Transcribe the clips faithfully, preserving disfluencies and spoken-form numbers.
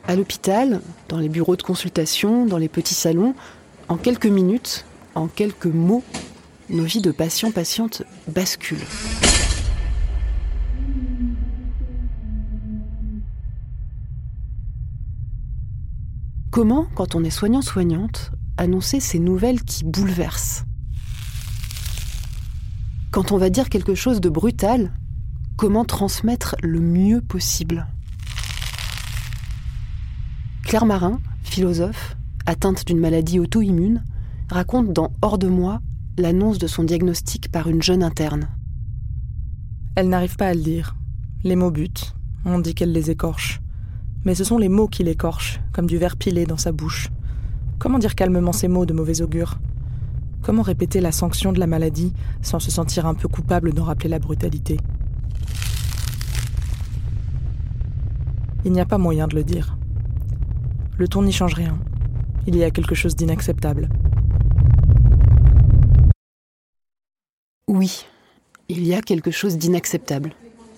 À l'hôpital, dans les bureaux de consultation, dans les petits salons, en quelques minutes, en quelques mots, nos vies de patients-patientes basculent. Comment, quand on est soignant-soignante, annoncer ces nouvelles qui bouleversent ? Quand on va dire quelque chose de brutal, comment transmettre le mieux possible ? Claire Marin, philosophe, atteinte d'une maladie auto-immune, raconte dans Hors de moi l'annonce de son diagnostic par une jeune interne. Elle n'arrive pas à le dire. Les mots butent. On dit qu'elle les écorche. Mais ce sont les mots qui l'écorchent, comme du verre pilé dans sa bouche. Comment dire calmement ces mots de mauvais augure ? Comment répéter la sanction de la maladie sans se sentir un peu coupable d'en rappeler la brutalité ? Il n'y a pas moyen de le dire. Le ton n'y change rien. Il y a quelque chose d'inacceptable. Oui, il y a quelque chose d'inacceptable.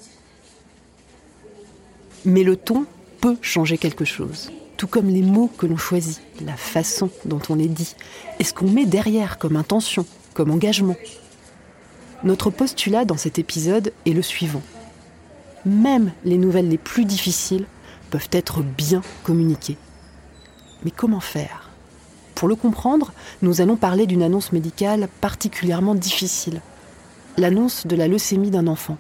Mais le ton peut changer quelque chose. Tout comme les mots que l'on choisit, la façon dont on les dit, et ce qu'on met derrière comme intention, comme engagement. Notre postulat dans cet épisode est le suivant. Même les nouvelles les plus difficiles peuvent être bien communiquées. Mais comment faire ? Pour le comprendre, nous allons parler d'une annonce médicale particulièrement difficile. L'annonce de la leucémie d'un enfant.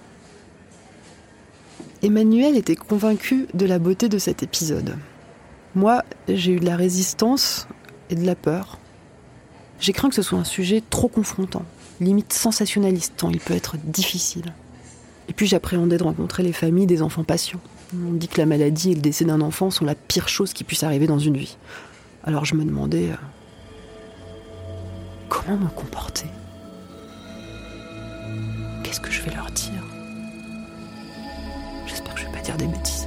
Emmanuel était convaincu de la beauté de cet épisode. Moi, j'ai eu de la résistance et de la peur. J'ai craint que ce soit un sujet trop confrontant, limite sensationnaliste, tant il peut être difficile. Et puis j'appréhendais de rencontrer les familles des enfants patients. On dit que la maladie et le décès d'un enfant sont la pire chose qui puisse arriver dans une vie. Alors je me demandais... Euh, comment me comporter ? Qu'est-ce que je vais leur dire ? J'espère que je vais pas dire des bêtises.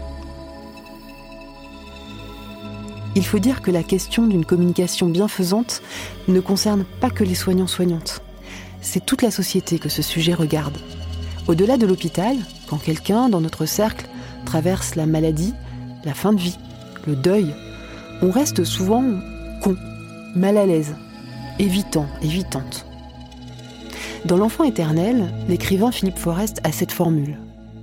Il faut dire que la question d'une communication bienfaisante ne concerne pas que les soignants-soignantes. C'est toute la société que ce sujet regarde. Au-delà de l'hôpital, quand quelqu'un, dans notre cercle, traverse la maladie, la fin de vie, le deuil, on reste souvent con, mal à l'aise, évitant, évitante. Dans L'Enfant éternel, l'écrivain Philippe Forest a cette formule.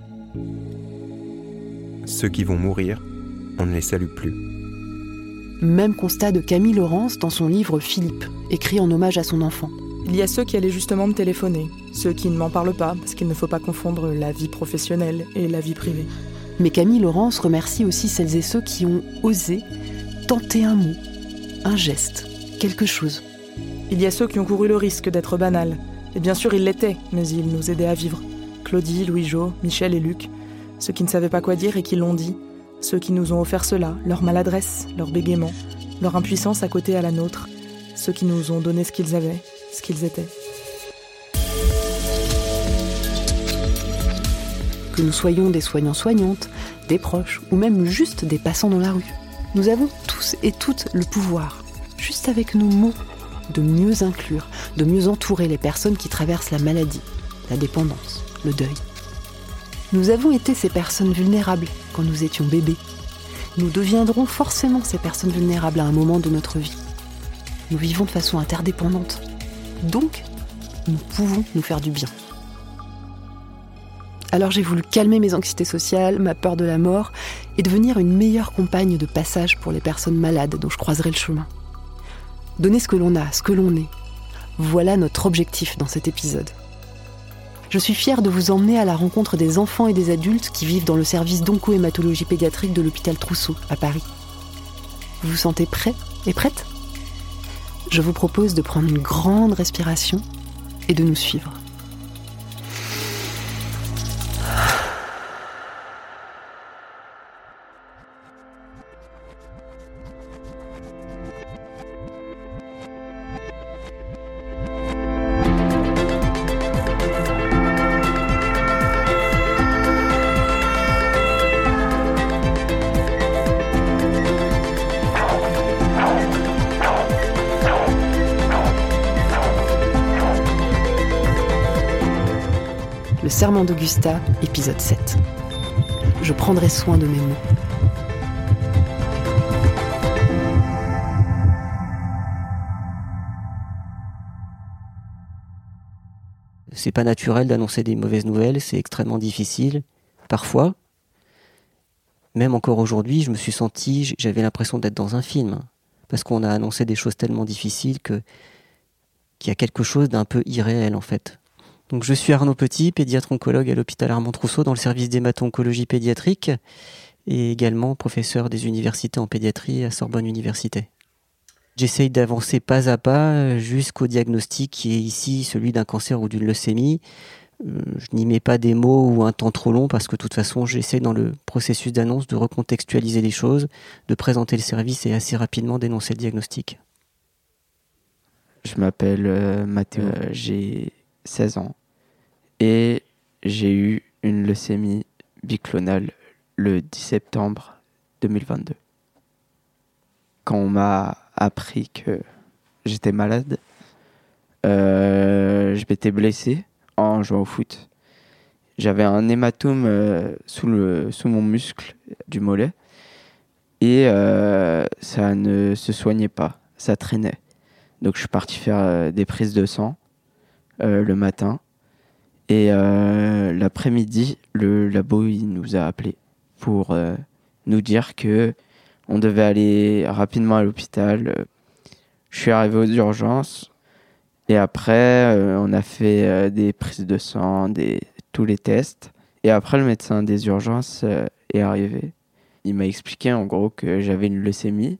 Ceux qui vont mourir, on ne les salue plus. Même constat de Camille Laurence dans son livre Philippe, écrit en hommage à son enfant. Il y a ceux qui allaient justement me téléphoner, ceux qui ne m'en parlent pas, parce qu'il ne faut pas confondre la vie professionnelle et la vie privée. Mais Camille Laurence remercie aussi celles et ceux qui ont osé tenter un mot, un geste, quelque chose. Il y a ceux qui ont couru le risque d'être banals. Et bien sûr, ils l'étaient, mais ils nous aidaient à vivre. Claudie, Louis-Jo, Michel et Luc. Ceux qui ne savaient pas quoi dire et qui l'ont dit. Ceux qui nous ont offert cela, leur maladresse, leur bégaiement, leur impuissance à côté à la nôtre. Ceux qui nous ont donné ce qu'ils avaient, ce qu'ils étaient. Que nous soyons des soignants-soignantes, des proches ou même juste des passants dans la rue, nous avons tous et toutes le pouvoir, juste avec nos mots, de mieux inclure, de mieux entourer les personnes qui traversent la maladie, la dépendance, le deuil. Nous avons été ces personnes vulnérables quand nous étions bébés. Nous deviendrons forcément ces personnes vulnérables à un moment de notre vie. Nous vivons de façon interdépendante. Donc, nous pouvons nous faire du bien. Alors j'ai voulu calmer mes anxiétés sociales, ma peur de la mort, et devenir une meilleure compagne de passage pour les personnes malades dont je croiserai le chemin. Donner ce que l'on a, ce que l'on est. Voilà notre objectif dans cet épisode. Je suis fière de vous emmener à la rencontre des enfants et des adultes qui vivent dans le service d'onco-hématologie pédiatrique de l'hôpital Trousseau, à Paris. Vous vous sentez prêts et prêtes ? Je vous propose de prendre une grande respiration et de nous suivre. Le serment d'Augusta, épisode sept. Je prendrai soin de mes mots. c'est pas naturel d'annoncer des mauvaises nouvelles, c'est extrêmement difficile. Parfois, même encore aujourd'hui, je me suis senti, j'avais l'impression d'être dans un film, parce qu'on a annoncé des choses tellement difficiles que qu'il y a quelque chose d'un peu irréel en fait. Donc je suis Arnaud Petit, pédiatre oncologue à l'hôpital Armand-Trousseau dans le service d'hémato-oncologie pédiatrique et également professeur des universités en pédiatrie à Sorbonne Université. J'essaye d'avancer pas à pas jusqu'au diagnostic qui est ici celui d'un cancer ou d'une leucémie. Je n'y mets pas des mots ou un temps trop long parce que de toute façon j'essaie dans le processus d'annonce de recontextualiser les choses, de présenter le service et assez rapidement d'énoncer le diagnostic. Je m'appelle euh, Mathéo, euh, j'ai seize ans et j'ai eu une leucémie biclonale le dix septembre deux mille vingt-deux. Quand on m'a appris que j'étais malade, euh, je m'étais blessé en jouant au foot. J'avais un hématome euh, sous, le, sous mon muscle du mollet et euh, ça ne se soignait pas, ça traînait. Donc je suis parti faire euh, des prises de sang euh, le matin et euh, l'après-midi, le labo il nous a appelés pour euh, nous dire que on devait aller rapidement à l'hôpital. Je suis arrivé aux urgences. Et après, euh, on a fait euh, des prises de sang, des, tous les tests. Et après, le médecin des urgences euh, est arrivé. Il m'a expliqué en gros que j'avais une leucémie.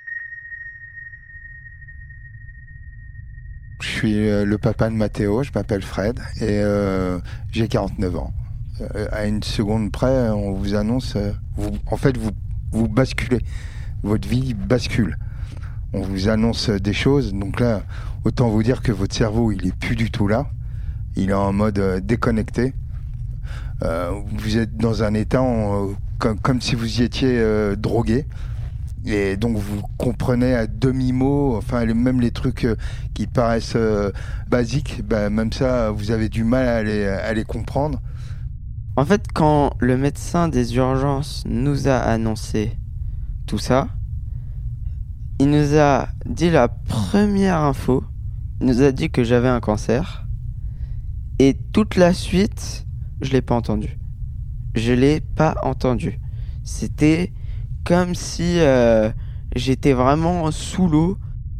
Je suis euh, le papa de Mathéo, je m'appelle Fred et euh, j'ai quarante-neuf ans. Euh, à une seconde près, on vous annonce, euh, vous, en fait, vous, vous basculez. Votre vie bascule. On vous annonce des choses, donc là, autant vous dire que votre cerveau, il est plus du tout là. Il est en mode euh, déconnecté. Euh, vous êtes dans un état en, euh, comme, comme si vous y étiez euh, drogué. Et donc vous comprenez à demi-mot, enfin même les trucs euh, qui paraissent euh, basiques, bah, même ça, vous avez du mal à les, à les comprendre. En fait, quand le médecin des urgences nous a annoncé tout ça, il nous a dit la première info, il nous a dit que j'avais un cancer, et toute la suite, je l'ai pas entendu. Je l'ai pas entendu. C'était comme si euh, j'étais vraiment sous l'eau.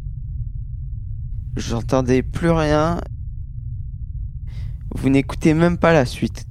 J'entendais plus rien. Vous n'écoutez même pas la suite.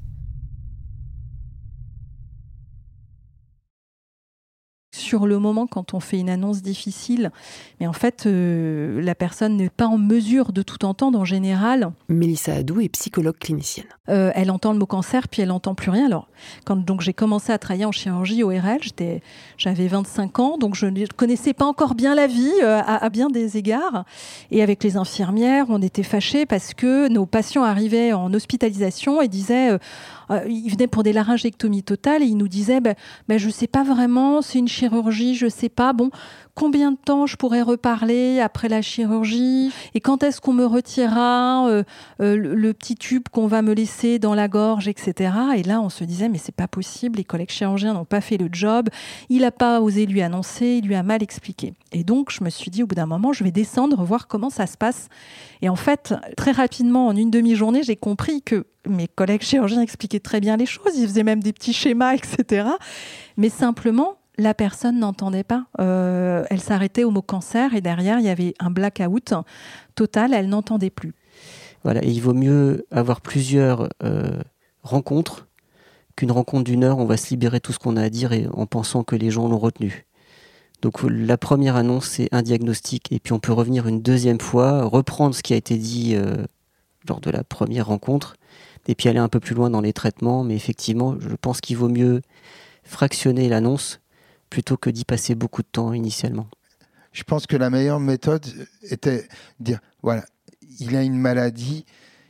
Sur le moment, quand on fait une annonce difficile, mais en fait, euh, la personne n'est pas en mesure de tout entendre en général. Mélissa Hadou est psychologue clinicienne. Euh, elle entend le mot cancer, puis elle n'entend plus rien. Alors, quand donc, j'ai commencé à travailler en chirurgie O R L, j'étais, j'avais vingt-cinq ans, donc je ne connaissais pas encore bien la vie, euh, à, à bien des égards. Et avec les infirmières, on était fâchés parce que nos patients arrivaient en hospitalisation et disaient... Euh, Euh, il venait pour des laryngectomies totales et il nous disait bah, bah, je ne sais pas vraiment, c'est une chirurgie, je ne sais pas. Bon, combien de temps je pourrais reparler après la chirurgie? Et quand est-ce qu'on me retirera euh, euh, le, le petit tube qu'on va me laisser dans la gorge, et cetera. Et là, on se disait mais c'est pas possible, les collègues chirurgiens n'ont pas fait le job, il n'a pas osé lui annoncer, il lui a mal expliqué. Et donc, je me suis dit au bout d'un moment, je vais descendre, voir comment ça se passe. Et en fait, très rapidement, en une demi-journée, j'ai compris que mes collègues chirurgiens expliquaient très bien les choses, ils faisaient même des petits schémas, et cetera. Mais simplement, la personne n'entendait pas. Euh, elle s'arrêtait au mot cancer et derrière, il y avait un blackout total, elle n'entendait plus. Voilà, et il vaut mieux avoir plusieurs euh, rencontres qu'une rencontre d'une heure, on va se libérer tout ce qu'on a à dire et en pensant que les gens l'ont retenu. Donc la première annonce, c'est un diagnostic et puis on peut revenir une deuxième fois, reprendre ce qui a été dit euh, lors de la première rencontre et puis aller un peu plus loin dans les traitements. Mais effectivement, je pense qu'il vaut mieux fractionner l'annonce plutôt que d'y passer beaucoup de temps initialement. Je pense que la meilleure méthode était de dire, voilà, il a une maladie,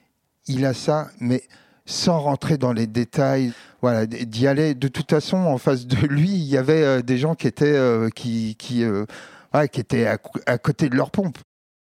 il a ça, mais sans rentrer dans les détails, voilà, d'y aller. De toute façon, en face de lui, il y avait euh, des gens qui étaient, euh, qui, qui, euh, ouais, qui étaient à, à côté de leur pompe.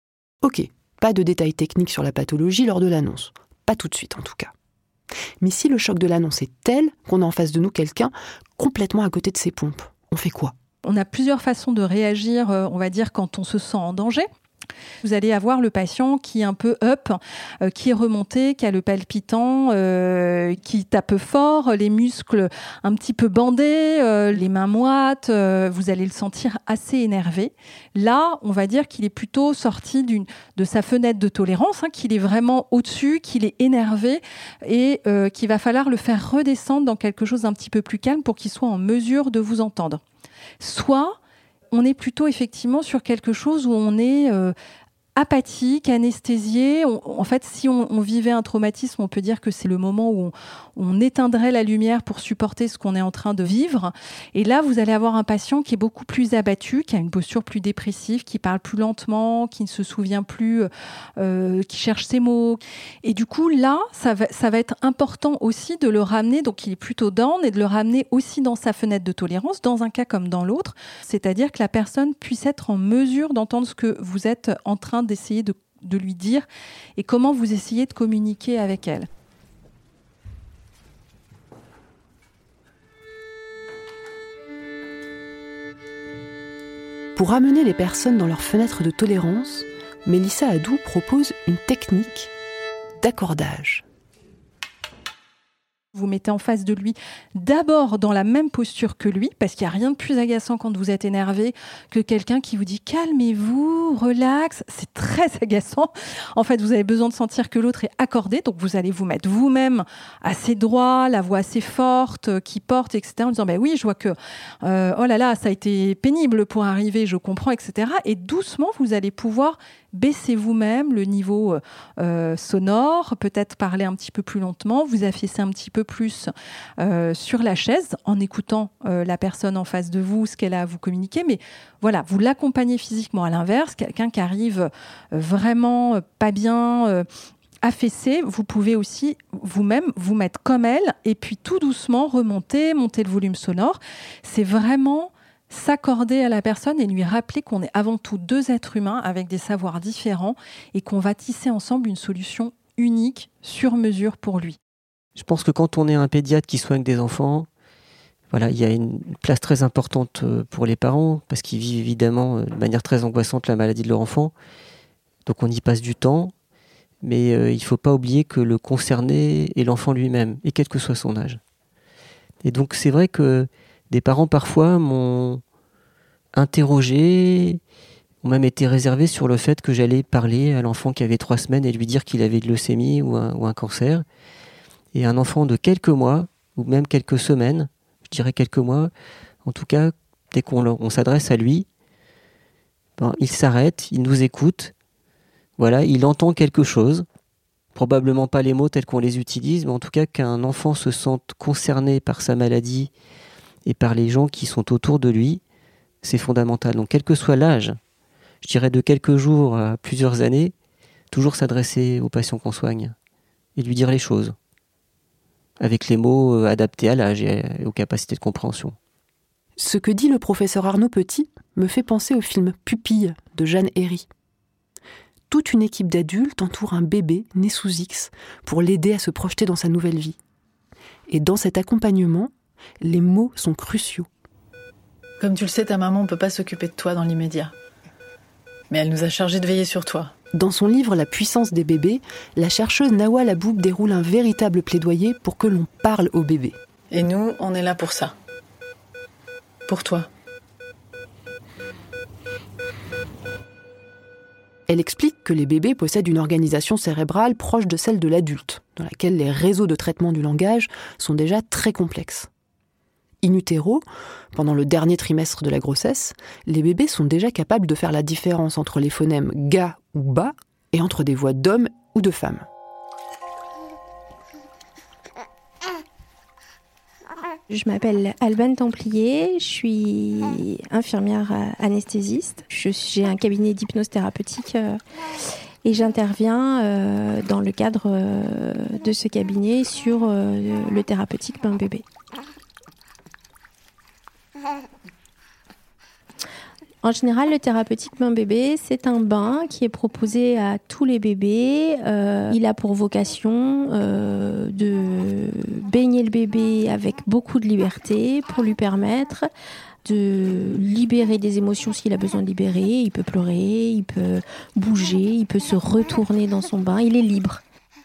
Ok, pas de détails techniques sur la pathologie lors de l'annonce. Pas tout de suite, en tout cas. Mais si le choc de l'annonce est tel qu'on a en face de nous quelqu'un complètement à côté de ses pompes, on fait quoi ? On a plusieurs façons de réagir, on va dire, quand on se sent en danger. Vous allez avoir le patient qui est un peu up, euh, qui est remonté, qui a le palpitant, euh, qui tape fort, les muscles un petit peu bandés, euh, les mains moites. Euh, vous allez le sentir assez énervé. Là, on va dire qu'il est plutôt sorti d'une, de sa fenêtre de tolérance, hein, qu'il est vraiment au-dessus, qu'il est énervé et euh, qu'il va falloir le faire redescendre dans quelque chose d'un petit peu plus calme pour qu'il soit en mesure de vous entendre. Soit on est plutôt effectivement sur quelque chose où on est euh, apathique, anesthésié. On, en fait, si on, on vivait un traumatisme, on peut dire que c'est le moment où on, on éteindrait la lumière pour supporter ce qu'on est en train de vivre. Et là, vous allez avoir un patient qui est beaucoup plus abattu, qui a une posture plus dépressive, qui parle plus lentement, qui ne se souvient plus, euh, qui cherche ses mots. Et du coup, là, ça va, ça va être important aussi de le ramener, donc il est plutôt down, et de le ramener aussi dans sa fenêtre de tolérance, dans un cas comme dans l'autre. C'est-à-dire que la personne puisse être en mesure d'entendre ce que vous êtes en train d'essayer de, de lui dire et comment vous essayez de communiquer avec elle. Pour amener les personnes dans leur fenêtre de tolérance, Mélissa Hadou propose une technique d'accordage. Vous mettez en face de lui, d'abord dans la même posture que lui, parce qu'il n'y a rien de plus agaçant quand vous êtes énervé que quelqu'un qui vous dit « calmez-vous, relax ». C'est très agaçant. En fait, vous avez besoin de sentir que l'autre est accordé, donc vous allez vous mettre vous-même assez droit, la voix assez forte, qui porte, et cetera, en disant bah « oui, je vois que, euh, oh là là, ça a été pénible pour arriver, je comprends, et cetera » Et doucement, vous allez pouvoir baisser vous-même le niveau euh, sonore, peut-être parler un petit peu plus lentement, vous affaissez un petit peu plus euh, sur la chaise en écoutant euh, la personne en face de vous, ce qu'elle a à vous communiquer. Mais voilà, vous l'accompagnez physiquement. À l'inverse, quelqu'un qui arrive vraiment pas bien, euh, affaissé, vous pouvez aussi vous-même vous mettre comme elle et puis tout doucement remonter, monter le volume sonore. C'est vraiment s'accorder à la personne et lui rappeler qu'on est avant tout deux êtres humains avec des savoirs différents et qu'on va tisser ensemble une solution unique, sur mesure pour lui. Je pense que quand on est un pédiatre qui soigne des enfants, voilà, il y a une place très importante pour les parents parce qu'ils vivent évidemment de manière très angoissante la maladie de leur enfant. Donc on y passe du temps, mais euh, il ne faut pas oublier que le concerné est l'enfant lui-même, et quel que soit son âge. Et donc c'est vrai que des parents parfois m'ont interrogé, ont même été réservés sur le fait que j'allais parler à l'enfant qui avait trois semaines et lui dire qu'il avait de leucémie ou un, ou un cancer. Et un enfant de quelques mois, ou même quelques semaines, je dirais quelques mois, en tout cas, dès qu'on on s'adresse à lui, ben, il s'arrête, il nous écoute, voilà, il entend quelque chose, probablement pas les mots tels qu'on les utilise, mais en tout cas qu'un enfant se sente concerné par sa maladie et par les gens qui sont autour de lui, c'est fondamental. Donc quel que soit l'âge, je dirais de quelques jours à plusieurs années, toujours s'adresser au patient qu'on soigne et lui dire les choses, avec les mots adaptés à l'âge et aux capacités de compréhension. Ce que dit le professeur Arnaud Petit me fait penser au film Pupille de Jeanne Herry. Toute une équipe d'adultes entoure un bébé né sous X pour l'aider à se projeter dans sa nouvelle vie. Et dans cet accompagnement, les mots sont cruciaux. Comme tu le sais, ta maman ne peut pas s'occuper de toi dans l'immédiat. Mais elle nous a chargés de veiller sur toi. Dans son livre « La puissance des bébés », la chercheuse Nawal Aboub déroule un véritable plaidoyer pour que l'on parle aux bébés. Et nous, on est là pour ça. Pour toi. Elle explique que les bébés possèdent une organisation cérébrale proche de celle de l'adulte, dans laquelle les réseaux de traitement du langage sont déjà très complexes. In utero, pendant le dernier trimestre de la grossesse, les bébés sont déjà capables de faire la différence entre les phonèmes ga ou ba et entre des voix d'hommes ou de femmes. Je m'appelle Alban Templier, je suis infirmière anesthésiste. Je, j'ai un cabinet d'hypnose thérapeutique euh, et j'interviens euh, dans le cadre euh, de ce cabinet sur euh, le thérapeutique bain bébé. En général, le thérapeutique bain bébé, c'est un bain qui est proposé à tous les bébés. Euh, il a pour vocation euh, de baigner le bébé avec beaucoup de liberté pour lui permettre de libérer des émotions s'il a besoin de libérer. Il peut pleurer, il peut bouger, il peut se retourner dans son bain. Il est libre.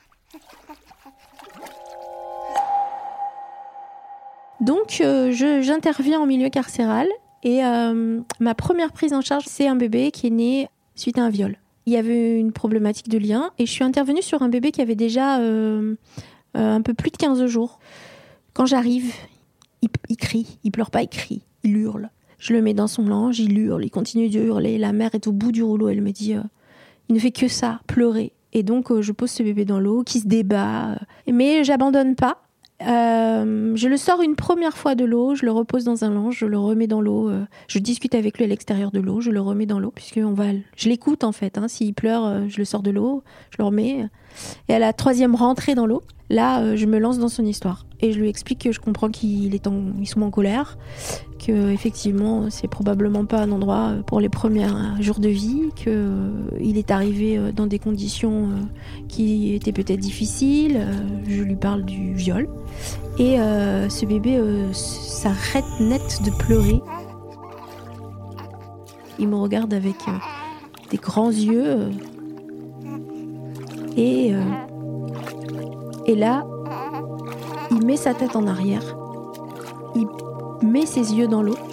Donc, euh, je, j'interviens en milieu carcéral et euh, ma première prise en charge, c'est un bébé qui est né suite à un viol. Il y avait une problématique de lien et je suis intervenue sur un bébé qui avait déjà euh, euh, un peu plus de quinze jours. Quand j'arrive, il, il crie, il pleure pas, il crie, il hurle. Je le mets dans son linge, il hurle, il continue de hurler. La mère est au bout du rouleau, elle me dit euh, il ne fait que ça, pleurer. Et donc, euh, je pose ce bébé dans l'eau, qui se débat. Mais j'abandonne pas. Euh, je le sors une première fois de l'eau, je le repose dans un linge, je le remets dans l'eau, euh, je discute avec lui à l'extérieur de l'eau, je le remets dans l'eau, puisque on va, je l'écoute en fait, hein, s'il pleure, euh, je le sors de l'eau, je le remets. Et à la troisième rentrée dans l'eau, là, euh, je me lance dans son histoire. Et je lui explique que je comprends qu'il est en, il se met en colère, que effectivement, c'est probablement pas un endroit pour les premiers jours de vie, qu'il euh, est arrivé euh, dans des conditions euh, qui étaient peut-être difficiles. Euh, je lui parle du viol. Et euh, ce bébé euh, s'arrête net de pleurer. Il me regarde avec euh, des grands yeux. Euh, et, euh, et là, il met sa tête en arrière. Il met ses yeux dans l'eau.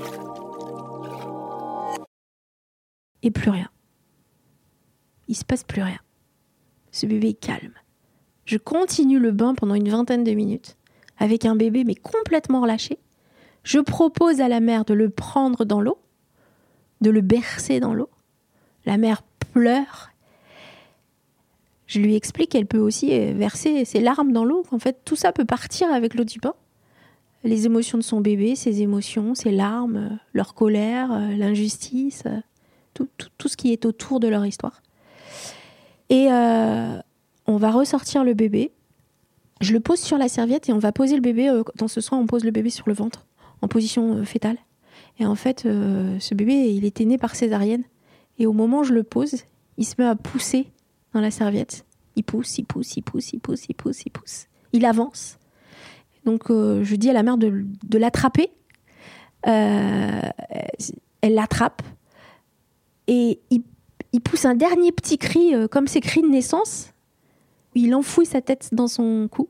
Et plus rien. Il se passe plus rien. Ce bébé est calme. Je continue le bain pendant une vingtaine de minutes. Avec un bébé mais complètement relâché. Je propose à la mère de le prendre dans l'eau, de le bercer dans l'eau. La mère pleure. Je lui explique qu'elle peut aussi verser ses larmes dans l'eau, qu'en fait tout ça peut partir avec l'eau du bain. Les émotions de son bébé, ses émotions, ses larmes, leur colère, l'injustice, tout, tout, tout ce qui est autour de leur histoire. Et euh, on va ressortir le bébé. Je le pose sur la serviette et on va poser le bébé, euh, dans ce soin on pose le bébé sur le ventre, en position euh, fétale. Et en fait, euh, ce bébé, il était né par césarienne. Et au moment où je le pose, il se met à pousser dans la serviette. Il pousse, il pousse, il pousse, il pousse, il pousse, il pousse. Il avance. Donc euh, je dis à la mère de, de l'attraper. Euh, elle l'attrape. Et il, il pousse un dernier petit cri, euh, comme ses cris de naissance. Il enfouit sa tête dans son cou.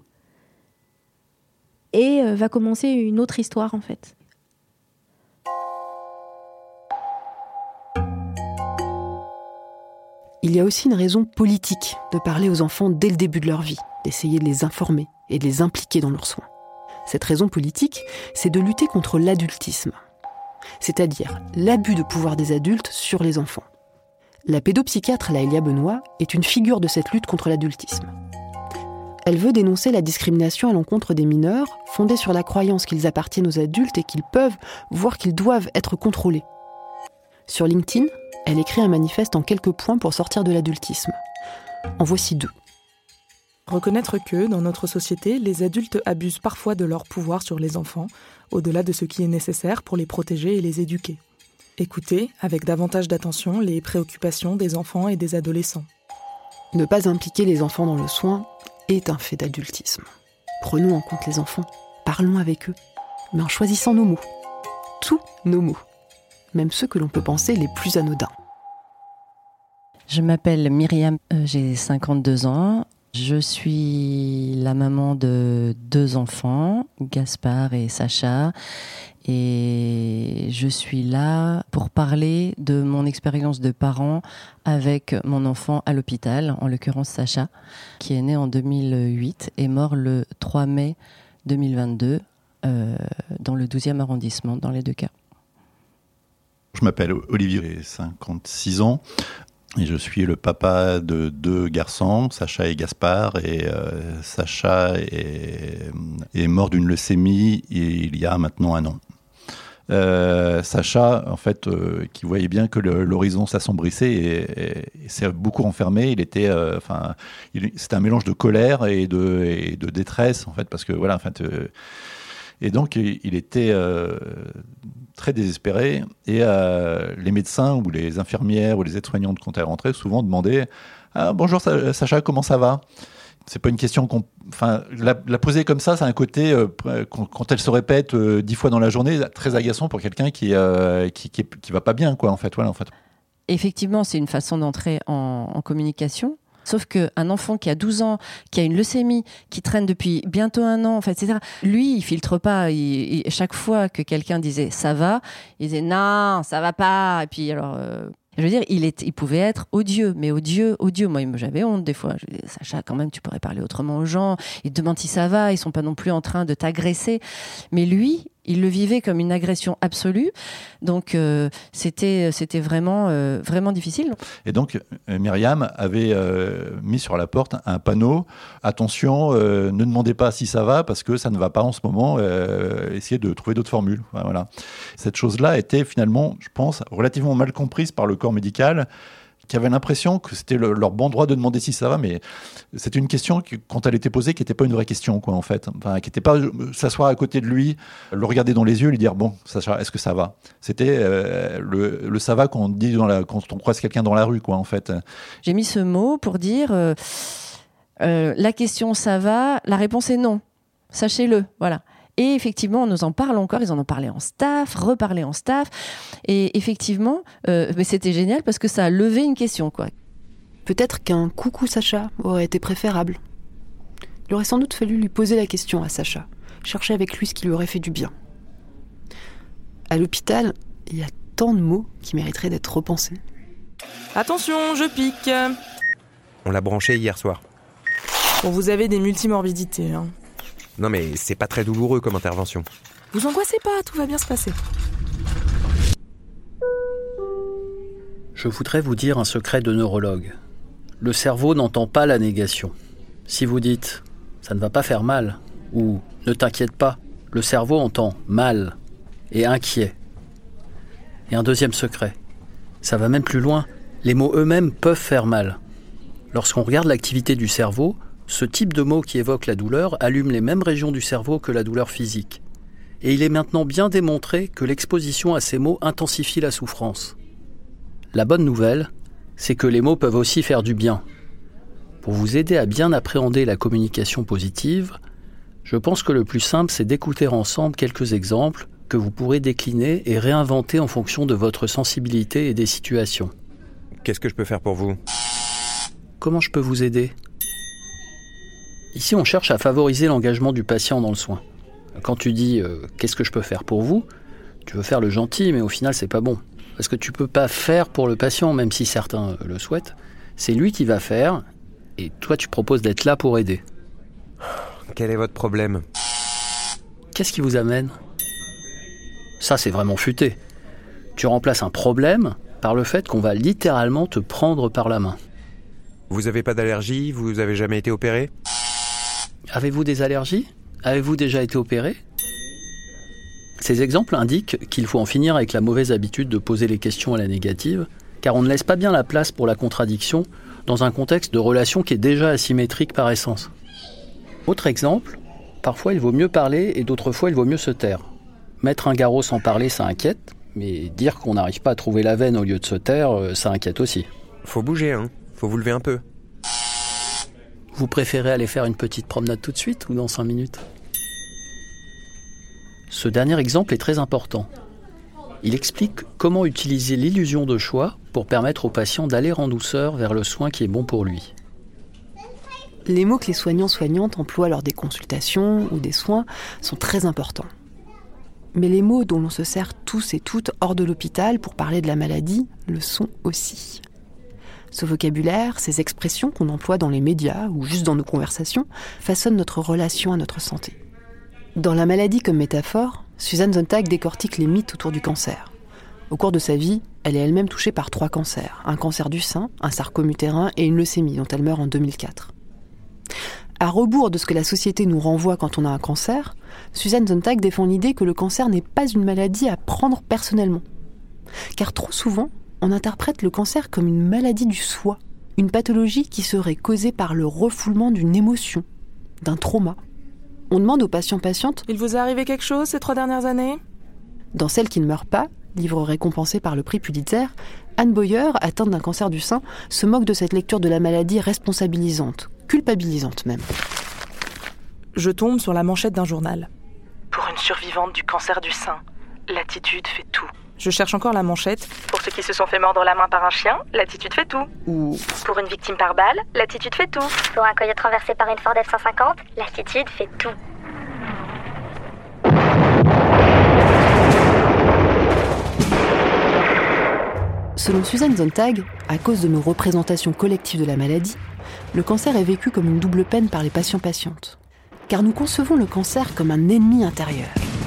Et euh, va commencer une autre histoire, en fait. Il y a aussi une raison politique de parler aux enfants dès le début de leur vie, d'essayer de les informer et de les impliquer dans leurs soins. Cette raison politique, c'est de lutter contre l'adultisme, c'est-à-dire l'abus de pouvoir des adultes sur les enfants. La pédopsychiatre Laëlia Benoît est une figure de cette lutte contre l'adultisme. Elle veut dénoncer la discrimination à l'encontre des mineurs, fondée sur la croyance qu'ils appartiennent aux adultes et qu'ils peuvent, voire qu'ils doivent être contrôlés. Sur LinkedIn, elle écrit un manifeste en quelques points pour sortir de l'adultisme. En voici deux. Reconnaître que, dans notre société, les adultes abusent parfois de leur pouvoir sur les enfants, au-delà de ce qui est nécessaire pour les protéger et les éduquer. Écouter, avec davantage d'attention, les préoccupations des enfants et des adolescents. Ne pas impliquer les enfants dans le soin est un fait d'adultisme. Prenons en compte les enfants, parlons avec eux, mais en choisissant nos mots. Tous nos mots. Même ceux que l'on peut penser les plus anodins. Je m'appelle Myriam, euh, j'ai cinquante-deux ans. Je suis la maman de deux enfants, Gaspard et Sacha. Et je suis là pour parler de mon expérience de parent avec mon enfant à l'hôpital, en l'occurrence Sacha, qui est né en deux mille huit et mort le trois mai deux mille vingt-deux euh, dans le douzième arrondissement, dans les deux cas. Je m'appelle Olivier, j'ai cinquante-six ans et je suis le papa de deux garçons, Sacha et Gaspard. Et euh, Sacha est, est mort d'une leucémie il y a maintenant un an. Euh, Sacha, en fait, euh, qui voyait bien que le, l'horizon s'assombrissait et, et, et s'est beaucoup renfermé. Il était, euh, enfin, il, c'était un mélange de colère et de, et de détresse, en fait, parce que voilà, en fait, euh, et donc il, il était euh, très désespéré. Et euh, les médecins ou les infirmières ou les aides-soignantes, quand elles rentraient, souvent demandaient ah, bonjour Sacha, comment ça va ? c'est pas une question qu'on... Enfin, la, la poser comme ça, c'est un côté, euh, quand, quand elle se répète euh, dix fois dans la journée, très agaçant pour quelqu'un qui, euh, qui, qui, qui va pas bien, quoi, en fait. Voilà, en fait. Effectivement, c'est une façon d'entrer en, en communication. Sauf qu'un enfant qui a douze ans, qui a une leucémie, qui traîne depuis bientôt un an, en fait, et cetera, lui, il filtre pas. Il, il, chaque fois que quelqu'un disait « ça va », il disait « non, ça va pas ». Et puis, alors... Euh, Je veux dire, il, est, il pouvait être odieux, mais odieux, odieux. Moi, j'avais honte des fois. Je disais, Sacha, quand même, tu pourrais parler autrement aux gens. Ils te demandent si ça va, ils sont pas non plus en train de t'agresser. Mais lui, il le vivait comme une agression absolue. Donc, euh, c'était, c'était vraiment, euh, vraiment difficile. Et donc, Myriam avait euh, mis sur la porte un panneau « Attention, euh, ne demandez pas si ça va, parce que ça ne va pas en ce moment. Euh, essayez de trouver d'autres formules. » Voilà. Cette chose-là était finalement, je pense, relativement mal comprise par le corps médical, qui avait l'impression que c'était le, leur bon droit de demander si ça va, mais c'était une question qui, quand elle était posée, qui n'était pas une vraie question, quoi, en fait. Enfin, qui n'était pas s'asseoir à côté de lui, le regarder dans les yeux, lui dire bon, Sacha, est-ce que ça va ? C'était euh, le, le ça va qu'on dit dans la, quand on croise quelqu'un dans la rue, quoi, en fait. J'ai mis ce mot pour dire euh, euh, la question ça va, la réponse est non. Sachez-le, voilà. Et effectivement, on nous en parle encore, ils en ont parlé en staff, reparlé en staff. Et effectivement, euh, mais c'était génial parce que ça a levé une question, quoi. Peut-être qu'un « coucou Sacha » aurait été préférable. Il aurait sans doute fallu lui poser la question à Sacha, chercher avec lui ce qui lui aurait fait du bien. À l'hôpital, il y a tant de mots qui mériteraient d'être repensés. Attention, je pique. On l'a branché hier soir. Bon, vous avez des multimorbidités, hein. Non mais c'est pas très douloureux comme intervention. Vous angoissez pas, tout va bien se passer. Je voudrais vous dire un secret de neurologue. Le cerveau n'entend pas la négation. Si vous dites « ça ne va pas faire mal » ou « ne t'inquiète pas », le cerveau entend « mal » et « inquiet ». Et un deuxième secret, ça va même plus loin, les mots eux-mêmes peuvent faire mal. Lorsqu'on regarde l'activité du cerveau, ce type de mots qui évoque la douleur allume les mêmes régions du cerveau que la douleur physique. Et il est maintenant bien démontré que l'exposition à ces mots intensifie la souffrance. La bonne nouvelle, c'est que les mots peuvent aussi faire du bien. Pour vous aider à bien appréhender la communication positive, je pense que le plus simple, c'est d'écouter ensemble quelques exemples que vous pourrez décliner et réinventer en fonction de votre sensibilité et des situations. Qu'est-ce que je peux faire pour vous ? Comment je peux vous aider ? Ici, on cherche à favoriser l'engagement du patient dans le soin. Quand tu dis euh, « qu'est-ce que je peux faire pour vous ?», tu veux faire le gentil, mais au final, c'est pas bon. Parce que tu peux pas faire pour le patient, même si certains le souhaitent. C'est lui qui va faire, et toi, tu proposes d'être là pour aider. Quel est votre problème ? Qu'est-ce qui vous amène ? Ça, c'est vraiment futé. Tu remplaces un problème par le fait qu'on va littéralement te prendre par la main. Vous avez pas d'allergie ? Vous avez jamais été opéré ? Avez-vous des allergies ? Avez-vous déjà été opéré ? Ces exemples indiquent qu'il faut en finir avec la mauvaise habitude de poser les questions à la négative, car on ne laisse pas bien la place pour la contradiction dans un contexte de relation qui est déjà asymétrique par essence. Autre exemple, parfois il vaut mieux parler et d'autres fois il vaut mieux se taire. Mettre un garrot sans parler, ça inquiète, mais dire qu'on n'arrive pas à trouver la veine au lieu de se taire, ça inquiète aussi. Faut bouger, hein. Faut vous lever un peu. Vous préférez aller faire une petite promenade tout de suite ou dans cinq minutes ? Ce dernier exemple est très important. Il explique comment utiliser l'illusion de choix pour permettre au patient d'aller en douceur vers le soin qui est bon pour lui. Les mots que les soignants-soignantes emploient lors des consultations ou des soins sont très importants. Mais les mots dont l'on se sert tous et toutes hors de l'hôpital pour parler de la maladie le sont aussi. Ce vocabulaire, ces expressions qu'on emploie dans les médias ou juste dans nos conversations, façonnent notre relation à notre santé. Dans La maladie comme métaphore, Suzanne Sontag décortique les mythes autour du cancer. Au cours de sa vie, elle est elle-même touchée par trois cancers, un cancer du sein, un sarcome utérin et une leucémie dont elle meurt en deux mille quatre. À rebours de ce que la société nous renvoie quand on a un cancer, Suzanne Sontag défend l'idée que le cancer n'est pas une maladie à prendre personnellement. Car trop souvent, on interprète le cancer comme une maladie du soi, une pathologie qui serait causée par le refoulement d'une émotion, d'un trauma. On demande aux patients-patientes « Il vous est arrivé quelque chose ces trois dernières années ?» Dans Celle qui ne meurt pas, livre récompensé par le prix Pulitzer, Anne Boyer, atteinte d'un cancer du sein, se moque de cette lecture de la maladie responsabilisante, culpabilisante même. Je tombe sur la manchette d'un journal. Pour une survivante du cancer du sein, l'attitude fait tout. Je cherche encore la manchette. Pour ceux qui se sont fait mordre la main par un chien, l'attitude fait tout. Ou pour une victime par balle, l'attitude fait tout. Pour un coyote renversé par une Ford F cent cinquante, l'attitude fait tout. Selon Suzanne Sontag, à cause de nos représentations collectives de la maladie, le cancer est vécu comme une double peine par les patients-patientes. Car nous concevons le cancer comme un ennemi intérieur.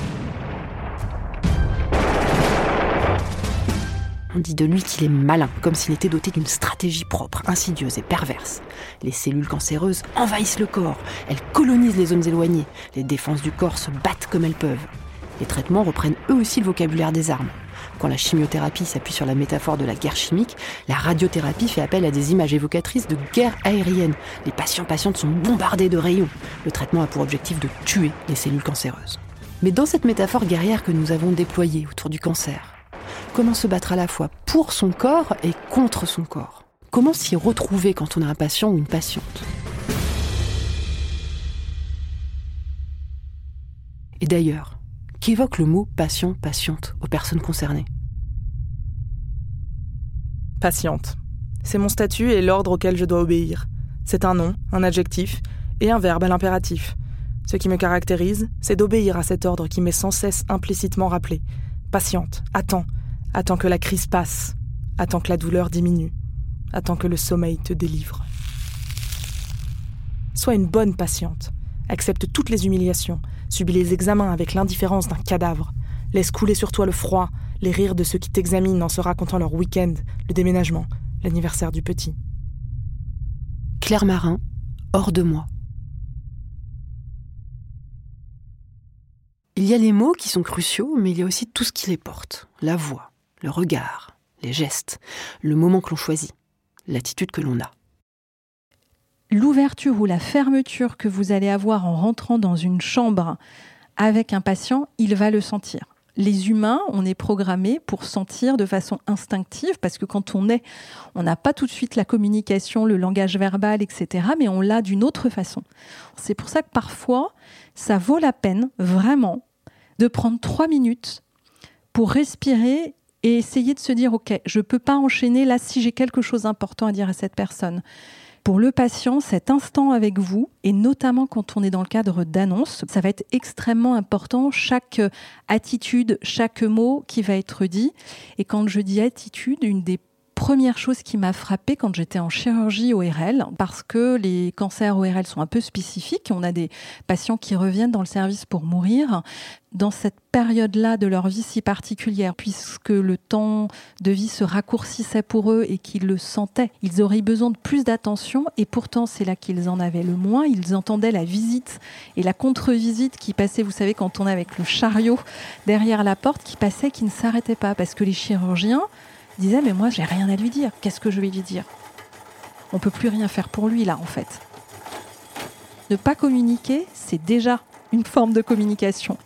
On dit de lui qu'il est malin, comme s'il était doté d'une stratégie propre, insidieuse et perverse. Les cellules cancéreuses envahissent le corps, elles colonisent les zones éloignées, les défenses du corps se battent comme elles peuvent. Les traitements reprennent eux aussi le vocabulaire des armes. Quand la chimiothérapie s'appuie sur la métaphore de la guerre chimique, la radiothérapie fait appel à des images évocatrices de guerre aérienne. Les patients-patientes sont bombardés de rayons. Le traitement a pour objectif de tuer les cellules cancéreuses. Mais dans cette métaphore guerrière que nous avons déployée autour du cancer, comment se battre à la fois pour son corps et contre son corps? Comment s'y retrouver quand on a un patient ou une patiente? Et d'ailleurs, qu'évoque le mot patient-patiente aux personnes concernées? Patiente. C'est mon statut et l'ordre auquel je dois obéir. C'est un nom, un adjectif et un verbe à l'impératif. Ce qui me caractérise, c'est d'obéir à cet ordre qui m'est sans cesse implicitement rappelé. Patiente, attends, attends que la crise passe, attends que la douleur diminue, attends que le sommeil te délivre. Sois une bonne patiente. Accepte toutes les humiliations, subis les examens avec l'indifférence d'un cadavre. Laisse couler sur toi le froid, les rires de ceux qui t'examinent en se racontant leur week-end, le déménagement, l'anniversaire du petit. Claire Marin, hors de moi. Il y a les mots qui sont cruciaux, mais il y a aussi tout ce qui les porte. La voix, le regard, les gestes, le moment que l'on choisit, l'attitude que l'on a. L'ouverture ou la fermeture que vous allez avoir en rentrant dans une chambre avec un patient, il va le sentir. Les humains, on est programmés pour sentir de façon instinctive, parce que quand on est, on n'a pas tout de suite la communication, le langage verbal, et cetera, mais on l'a d'une autre façon. C'est pour ça que parfois, ça vaut la peine, vraiment, de prendre trois minutes pour respirer et essayer de se dire « Ok, je ne peux pas enchaîner là si j'ai quelque chose d'important à dire à cette personne ». Pour le patient, cet instant avec vous, et notamment quand on est dans le cadre d'annonce, ça va être extrêmement important, chaque attitude, chaque mot qui va être dit. Et quand je dis attitude, une des première chose qui m'a frappée quand j'étais en chirurgie O R L, parce que les cancers O R L sont un peu spécifiques, on a des patients qui reviennent dans le service pour mourir, dans cette période-là de leur vie si particulière, puisque le temps de vie se raccourcissait pour eux et qu'ils le sentaient. Ils auraient besoin de plus d'attention et pourtant c'est là qu'ils en avaient le moins. Ils entendaient la visite et la contre-visite qui passait, vous savez, quand on est avec le chariot derrière la porte, qui passait, qui ne s'arrêtait pas, parce que les chirurgiens disaient « mais moi j'ai rien à lui dire, qu'est-ce que je vais lui dire ?» On ne peut plus rien faire pour lui là en fait. Ne pas communiquer, c'est déjà une forme de communication.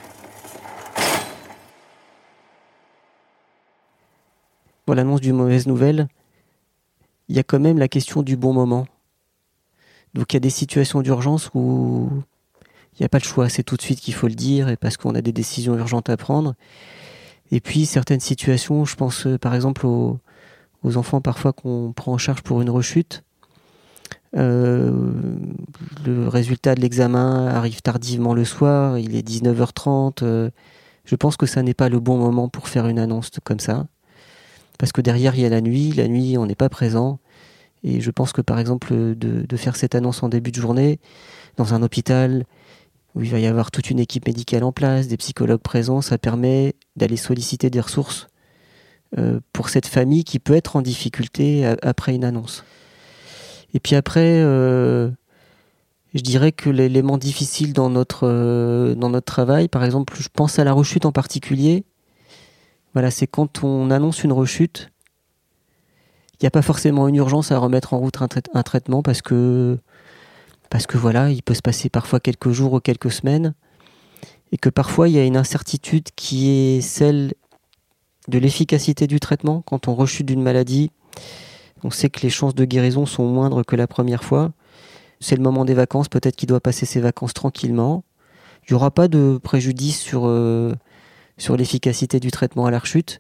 Pour l'annonce d'une mauvaise nouvelle, il y a quand même la question du bon moment. Donc il y a des situations d'urgence où il n'y a pas le choix, c'est tout de suite qu'il faut le dire, et parce qu'on a des décisions urgentes à prendre. Et puis certaines situations, je pense euh, par exemple aux, aux enfants parfois qu'on prend en charge pour une rechute. Euh, le résultat de l'examen arrive tardivement le soir, il est dix-neuf heures trente. Euh, je pense que ça n'est pas le bon moment pour faire une annonce comme ça. Parce que derrière, il y a la nuit. La nuit, on n'est pas présent. Et je pense que, par exemple, de, de faire cette annonce en début de journée, dans un hôpital, où il va y avoir toute une équipe médicale en place, des psychologues présents, ça permet d'aller solliciter des ressources euh, pour cette famille qui peut être en difficulté a, après une annonce. Et puis après, euh, je dirais que l'élément difficile dans notre, euh, dans notre travail, par exemple, je pense à la rechute en particulier. Voilà, c'est quand on annonce une rechute, il n'y a pas forcément une urgence à remettre en route un, trai- un traitement parce que, parce que voilà, il peut se passer parfois quelques jours ou quelques semaines et que parfois il y a une incertitude qui est celle de l'efficacité du traitement. Quand on rechute d'une maladie, on sait que les chances de guérison sont moindres que la première fois. c'est le moment des vacances, peut-être qu'il doit passer ses vacances tranquillement. Il n'y aura pas de préjudice sur, euh, sur l'efficacité du traitement à la rechute.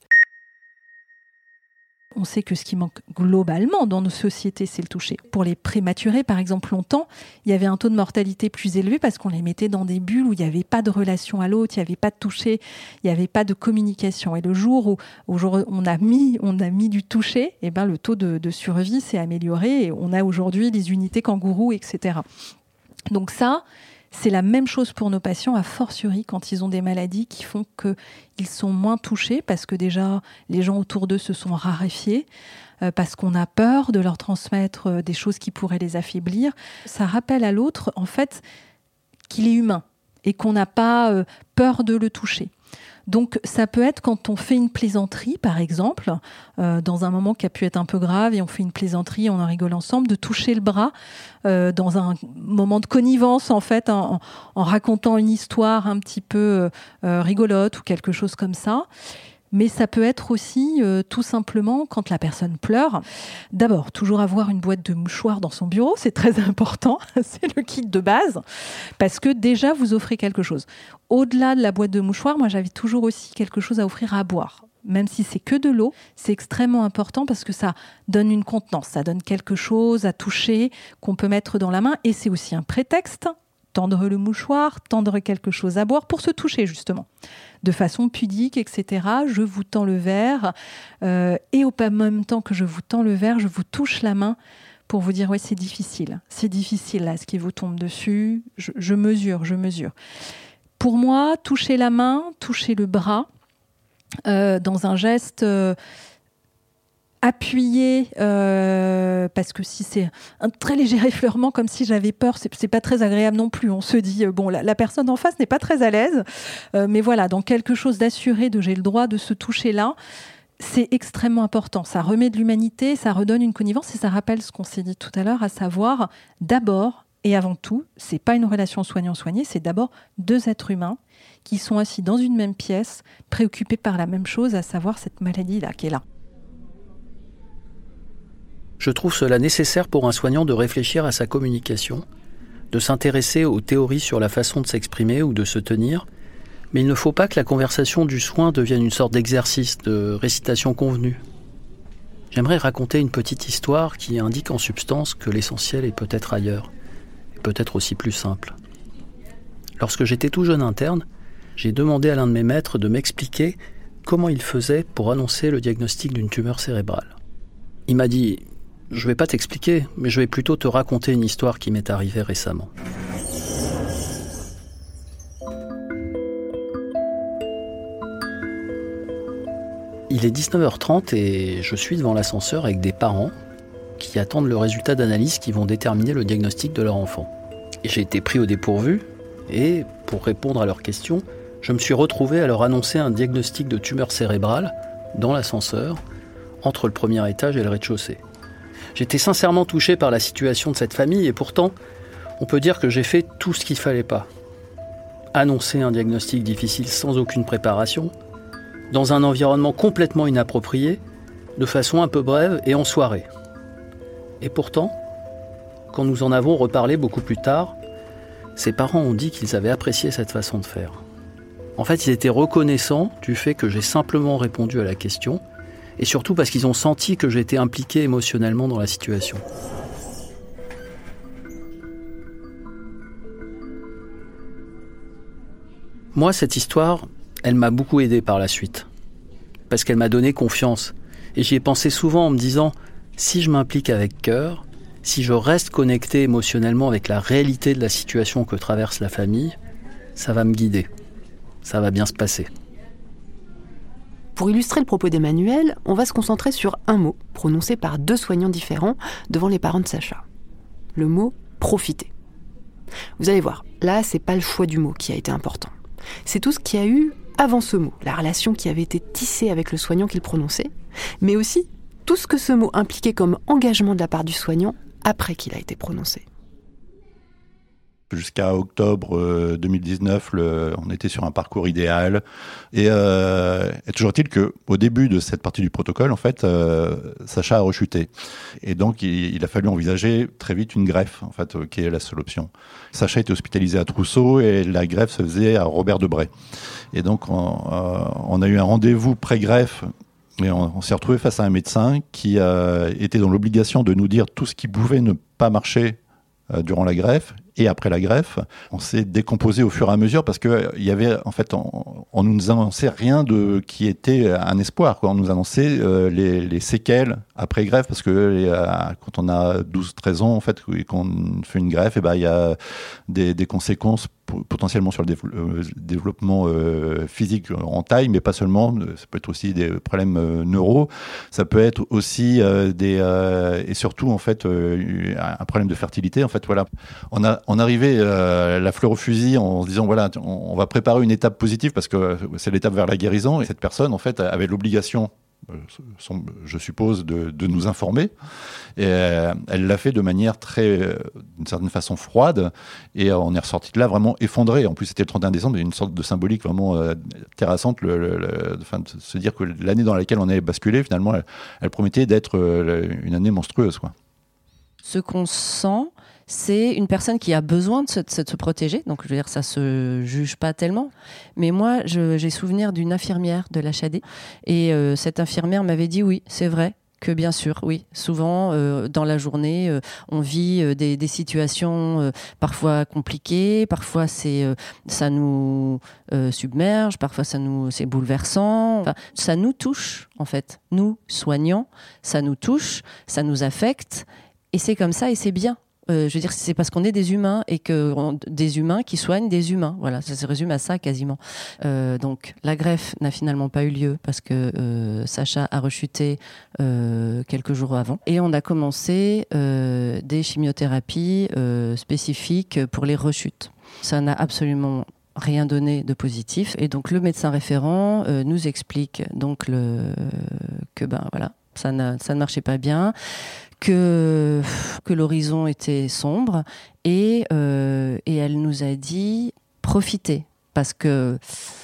On sait que ce qui manque globalement dans nos sociétés, c'est le toucher. Pour les prématurés, par exemple, longtemps, il y avait un taux de mortalité plus élevé parce qu'on les mettait dans des bulles où il n'y avait pas de relation à l'autre, il n'y avait pas de toucher, il n'y avait pas de communication. Et le jour où, où on, a mis, on a mis du toucher, eh ben, le taux de, de survie s'est amélioré. Et on a aujourd'hui les unités kangourous, et cetera. Donc ça, c'est la même chose pour nos patients, a fortiori quand ils ont des maladies qui font qu'ils sont moins touchés parce que déjà, les gens autour d'eux se sont raréfiés, euh, parce qu'on a peur de leur transmettre euh, des choses qui pourraient les affaiblir. Ça rappelle à l'autre, en fait, qu'il est humain et qu'on n'a pas euh, peur de le toucher. Donc ça peut être quand on fait une plaisanterie, par exemple, euh, dans un moment qui a pu être un peu grave et on fait une plaisanterie, on en rigole ensemble, de toucher le bras euh, dans un moment de connivence, en fait, en, en racontant une histoire un petit peu euh, rigolote ou quelque chose comme ça. Mais ça peut être aussi euh, tout simplement quand la personne pleure. D'abord, toujours avoir une boîte de mouchoirs dans son bureau, c'est très important, c'est le kit de base, parce que déjà vous offrez quelque chose. Au-delà de la boîte de mouchoirs, moi j'avais toujours aussi quelque chose à offrir à boire. Même si c'est que de l'eau, c'est extrêmement important parce que ça donne une contenance, ça donne quelque chose à toucher qu'on peut mettre dans la main et c'est aussi un prétexte. Tendre le mouchoir, tendre quelque chose à boire pour se toucher justement, de façon pudique, et cetera. Je vous tends le verre euh, et au même temps que je vous tends le verre, je vous touche la main pour vous dire ouais c'est difficile, c'est difficile là ce qui vous tombe dessus. Je, je mesure, je mesure. Pour moi, toucher la main, toucher le bras euh, dans un geste. Euh, Appuyer, euh, parce que si c'est un très léger effleurement, comme si j'avais peur, c'est, c'est pas très agréable non plus. On se dit, bon, la, la personne en face n'est pas très à l'aise, euh, mais voilà, dans quelque chose d'assuré, de j'ai le droit de se toucher là, c'est extrêmement important. Ça remet de l'humanité, ça redonne une connivence et ça rappelle ce qu'on s'est dit tout à l'heure, à savoir, d'abord et avant tout, c'est pas une relation soignant-soigné, c'est d'abord deux êtres humains qui sont assis dans une même pièce, préoccupés par la même chose, à savoir cette maladie-là qui est là. Je trouve cela nécessaire pour un soignant de réfléchir à sa communication, de s'intéresser aux théories sur la façon de s'exprimer ou de se tenir, mais il ne faut pas que la conversation du soin devienne une sorte d'exercice, de récitation convenue. J'aimerais raconter une petite histoire qui indique en substance que l'essentiel est peut-être ailleurs, et peut-être aussi plus simple. Lorsque j'étais tout jeune interne, j'ai demandé à l'un de mes maîtres de m'expliquer comment il faisait pour annoncer le diagnostic d'une tumeur cérébrale. Il m'a dit « Je ne vais pas t'expliquer, mais je vais plutôt te raconter une histoire qui m'est arrivée récemment. » Il est dix-neuf heures trente et je suis devant l'ascenseur avec des parents qui attendent le résultat d'analyse qui vont déterminer le diagnostic de leur enfant. Et j'ai été pris au dépourvu et, pour répondre à leurs questions, je me suis retrouvé à leur annoncer un diagnostic de tumeur cérébrale dans l'ascenseur, entre le premier étage et le rez-de-chaussée. J'étais sincèrement touché par la situation de cette famille et pourtant, on peut dire que j'ai fait tout ce qu'il ne fallait pas. Annoncer un diagnostic difficile sans aucune préparation, dans un environnement complètement inapproprié, de façon un peu brève et en soirée. Et pourtant, quand nous en avons reparlé beaucoup plus tard, ses parents ont dit qu'ils avaient apprécié cette façon de faire. En fait, ils étaient reconnaissants du fait que j'ai simplement répondu à la question, et surtout parce qu'ils ont senti que j'étais impliqué émotionnellement dans la situation. Moi, cette histoire, elle m'a beaucoup aidé par la suite, parce qu'elle m'a donné confiance. Et j'y ai pensé souvent en me disant, si je m'implique avec cœur, si je reste connecté émotionnellement avec la réalité de la situation que traverse la famille, ça va me guider, ça va bien se passer. Pour illustrer le propos d'Emmanuel, on va se concentrer sur un mot, prononcé par deux soignants différents devant les parents de Sacha. Le mot « profiter ». Vous allez voir, là, c'est pas le choix du mot qui a été important. C'est tout ce qu'il y a eu avant ce mot, la relation qui avait été tissée avec le soignant qu'il prononçait, mais aussi tout ce que ce mot impliquait comme engagement de la part du soignant après qu'il a été prononcé. Jusqu'à octobre euh, deux mille dix-neuf, le, on était sur un parcours idéal. Et, euh, et toujours est-il qu'au début de cette partie du protocole, en fait, euh, Sacha a rechuté. Et donc, il, il a fallu envisager très vite une greffe, en fait, euh, qui est la seule option. Sacha était hospitalisé à Trousseau et la greffe se faisait à Robert Debré. Et donc, on, euh, on a eu un rendez-vous pré-greffe. Et on, on s'est retrouvé face à un médecin qui euh, était dans l'obligation de nous dire tout ce qui pouvait ne pas marcher euh, durant la greffe. Et après la greffe, on s'est décomposé au fur et à mesure parce que il y avait, en fait, on, on nous annonçait rien de qui était un espoir, quoi. On nous annonçait euh, les, les séquelles après greffe parce que euh, quand on a douze treize ans, en fait, et qu'on fait une greffe, et ben il y a des, des conséquences p- potentiellement sur le dév- euh, développement euh, physique en taille, mais pas seulement. Ça peut être aussi des problèmes euh, neuro. Ça peut être aussi euh, des euh, et surtout en fait euh, un problème de fertilité. En fait, voilà, on a On arrivait euh, la fleur au fusil en se disant voilà, on, on va préparer une étape positive parce que c'est l'étape vers la guérison. Et cette personne, en fait, avait l'obligation, euh, son, je suppose, de, de nous informer. Et euh, elle l'a fait de manière très, euh, d'une certaine façon, froide. Et euh, on est ressorti de là vraiment effondré. En plus, c'était le trente et un décembre, il y a une sorte de symbolique vraiment euh, terrassante, le, le, le, enfin, de se dire que l'année dans laquelle on allait basculer, finalement, elle, elle promettait d'être euh, une année monstrueuse, quoi. Ce qu'on sent, c'est une personne qui a besoin de se, de se protéger. Donc, je veux dire, ça se juge pas tellement. Mais moi, je, j'ai souvenir d'une infirmière de l'H A D. Et euh, cette infirmière m'avait dit, oui, c'est vrai que bien sûr, oui. Souvent, euh, dans la journée, euh, on vit euh, des, des situations euh, parfois compliquées. Parfois, c'est, euh, ça nous euh, submerge. Parfois, ça nous, c'est bouleversant. Enfin, ça nous touche, en fait. Nous, soignants, ça nous touche, ça nous affecte. Et c'est comme ça et c'est bien. Euh, je veux dire, c'est parce qu'on est des humains et que on, des humains qui soignent des humains. Voilà, ça se résume à ça quasiment. Euh, donc, la greffe n'a finalement pas eu lieu parce que euh, Sacha a rechuté euh, quelques jours avant. Et on a commencé euh, des chimiothérapies euh, spécifiques pour les rechutes. Ça n'a absolument rien donné de positif. Et donc, le médecin référent euh, nous explique donc le, que ben voilà, ça, n'a, ça ne marchait pas bien. Que, que l'horizon était sombre et, euh, et elle nous a dit profitez parce que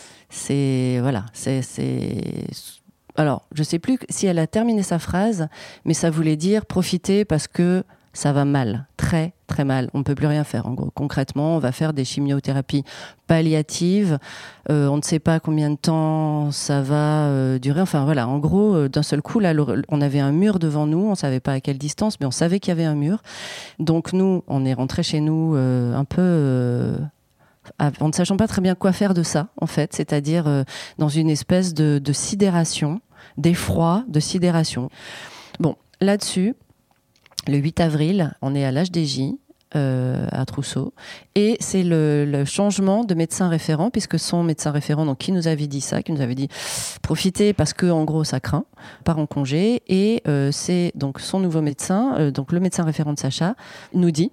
c'est voilà c'est, c'est alors je sais plus si elle a terminé sa phrase mais ça voulait dire profitez parce que ça va mal, très très mal. On ne peut plus rien faire en gros. Concrètement, on va faire des chimiothérapies palliatives. Euh, on ne sait pas combien de temps ça va euh, durer. Enfin voilà, en gros, euh, d'un seul coup, là, on avait un mur devant nous. On ne savait pas à quelle distance, mais on savait qu'il y avait un mur. Donc nous, on est rentrés chez nous euh, un peu... Euh, en ne sachant pas très bien quoi faire de ça, en fait. C'est-à-dire euh, dans une espèce de, de sidération, d'effroi, de sidération. Bon, là-dessus... Le huit avril, on est à l'H D J, euh, à Trousseau, et c'est le, le changement de médecin référent, puisque son médecin référent, donc, qui nous avait dit ça, qui nous avait dit profitez parce que en gros ça craint, part en congé, et euh, c'est donc son nouveau médecin, euh, donc le médecin référent de Sacha, nous dit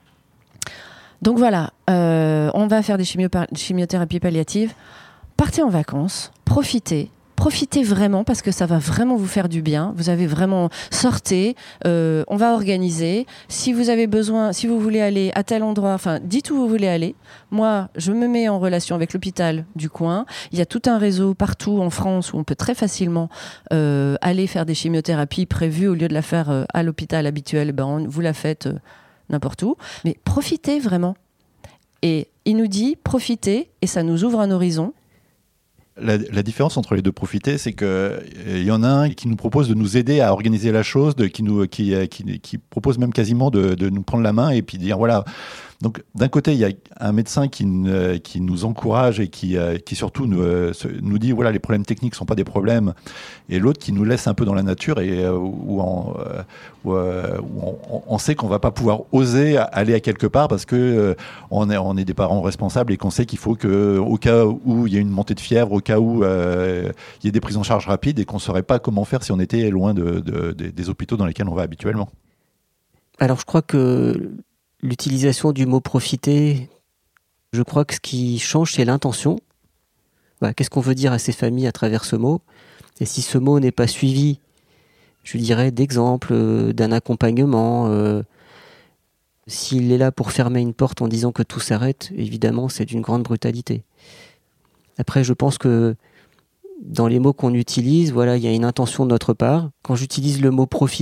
donc voilà, euh, on va faire des chimio- chimiothérapies palliatives, partez en vacances, profitez. Profitez vraiment parce que ça va vraiment vous faire du bien. Vous avez vraiment sortez. Euh, on va organiser. Si vous avez besoin, si vous voulez aller à tel endroit, enfin, dites où vous voulez aller. Moi, je me mets en relation avec l'hôpital du coin. Il y a tout un réseau partout en France où on peut très facilement euh, aller faire des chimiothérapies prévues au lieu de la faire euh, à l'hôpital habituel. Ben, on, vous la faites euh, n'importe où. Mais profitez vraiment. Et il nous dit profitez et ça nous ouvre un horizon. La, la différence entre les deux profiter, c'est qu'il euh, y en a un qui nous propose de nous aider à organiser la chose, de, qui, nous, qui, qui, qui propose même quasiment de, de nous prendre la main et puis dire voilà. Donc d'un côté, il y a un médecin qui, euh, qui nous encourage et qui, euh, qui surtout nous, euh, nous dit voilà, les problèmes techniques ne sont pas des problèmes, et l'autre qui nous laisse un peu dans la nature et euh, où, on, euh, où, euh, où on, on sait qu'on ne va pas pouvoir oser aller à quelque part parce qu'on euh, est, on est des parents responsables et qu'on sait qu'il faut qu'au cas où il y a une montée de fièvre, au cas où euh, il y a des prises en charge rapides et qu'on ne saurait pas comment faire si on était loin de, de, de, des hôpitaux dans lesquels on va habituellement. Alors je crois que l'utilisation du mot « profiter », je crois que ce qui change, c'est l'intention. Bah, qu'est-ce qu'on veut dire à ces familles à travers ce mot ? Et si ce mot n'est pas suivi, je dirais, d'exemples, euh, d'un accompagnement, euh, S'il est là pour fermer une porte en disant que tout s'arrête, évidemment, c'est d'une grande brutalité. Après, je pense que dans les mots qu'on utilise, voilà, il y a une intention de notre part. Quand j'utilise le mot « profiter »,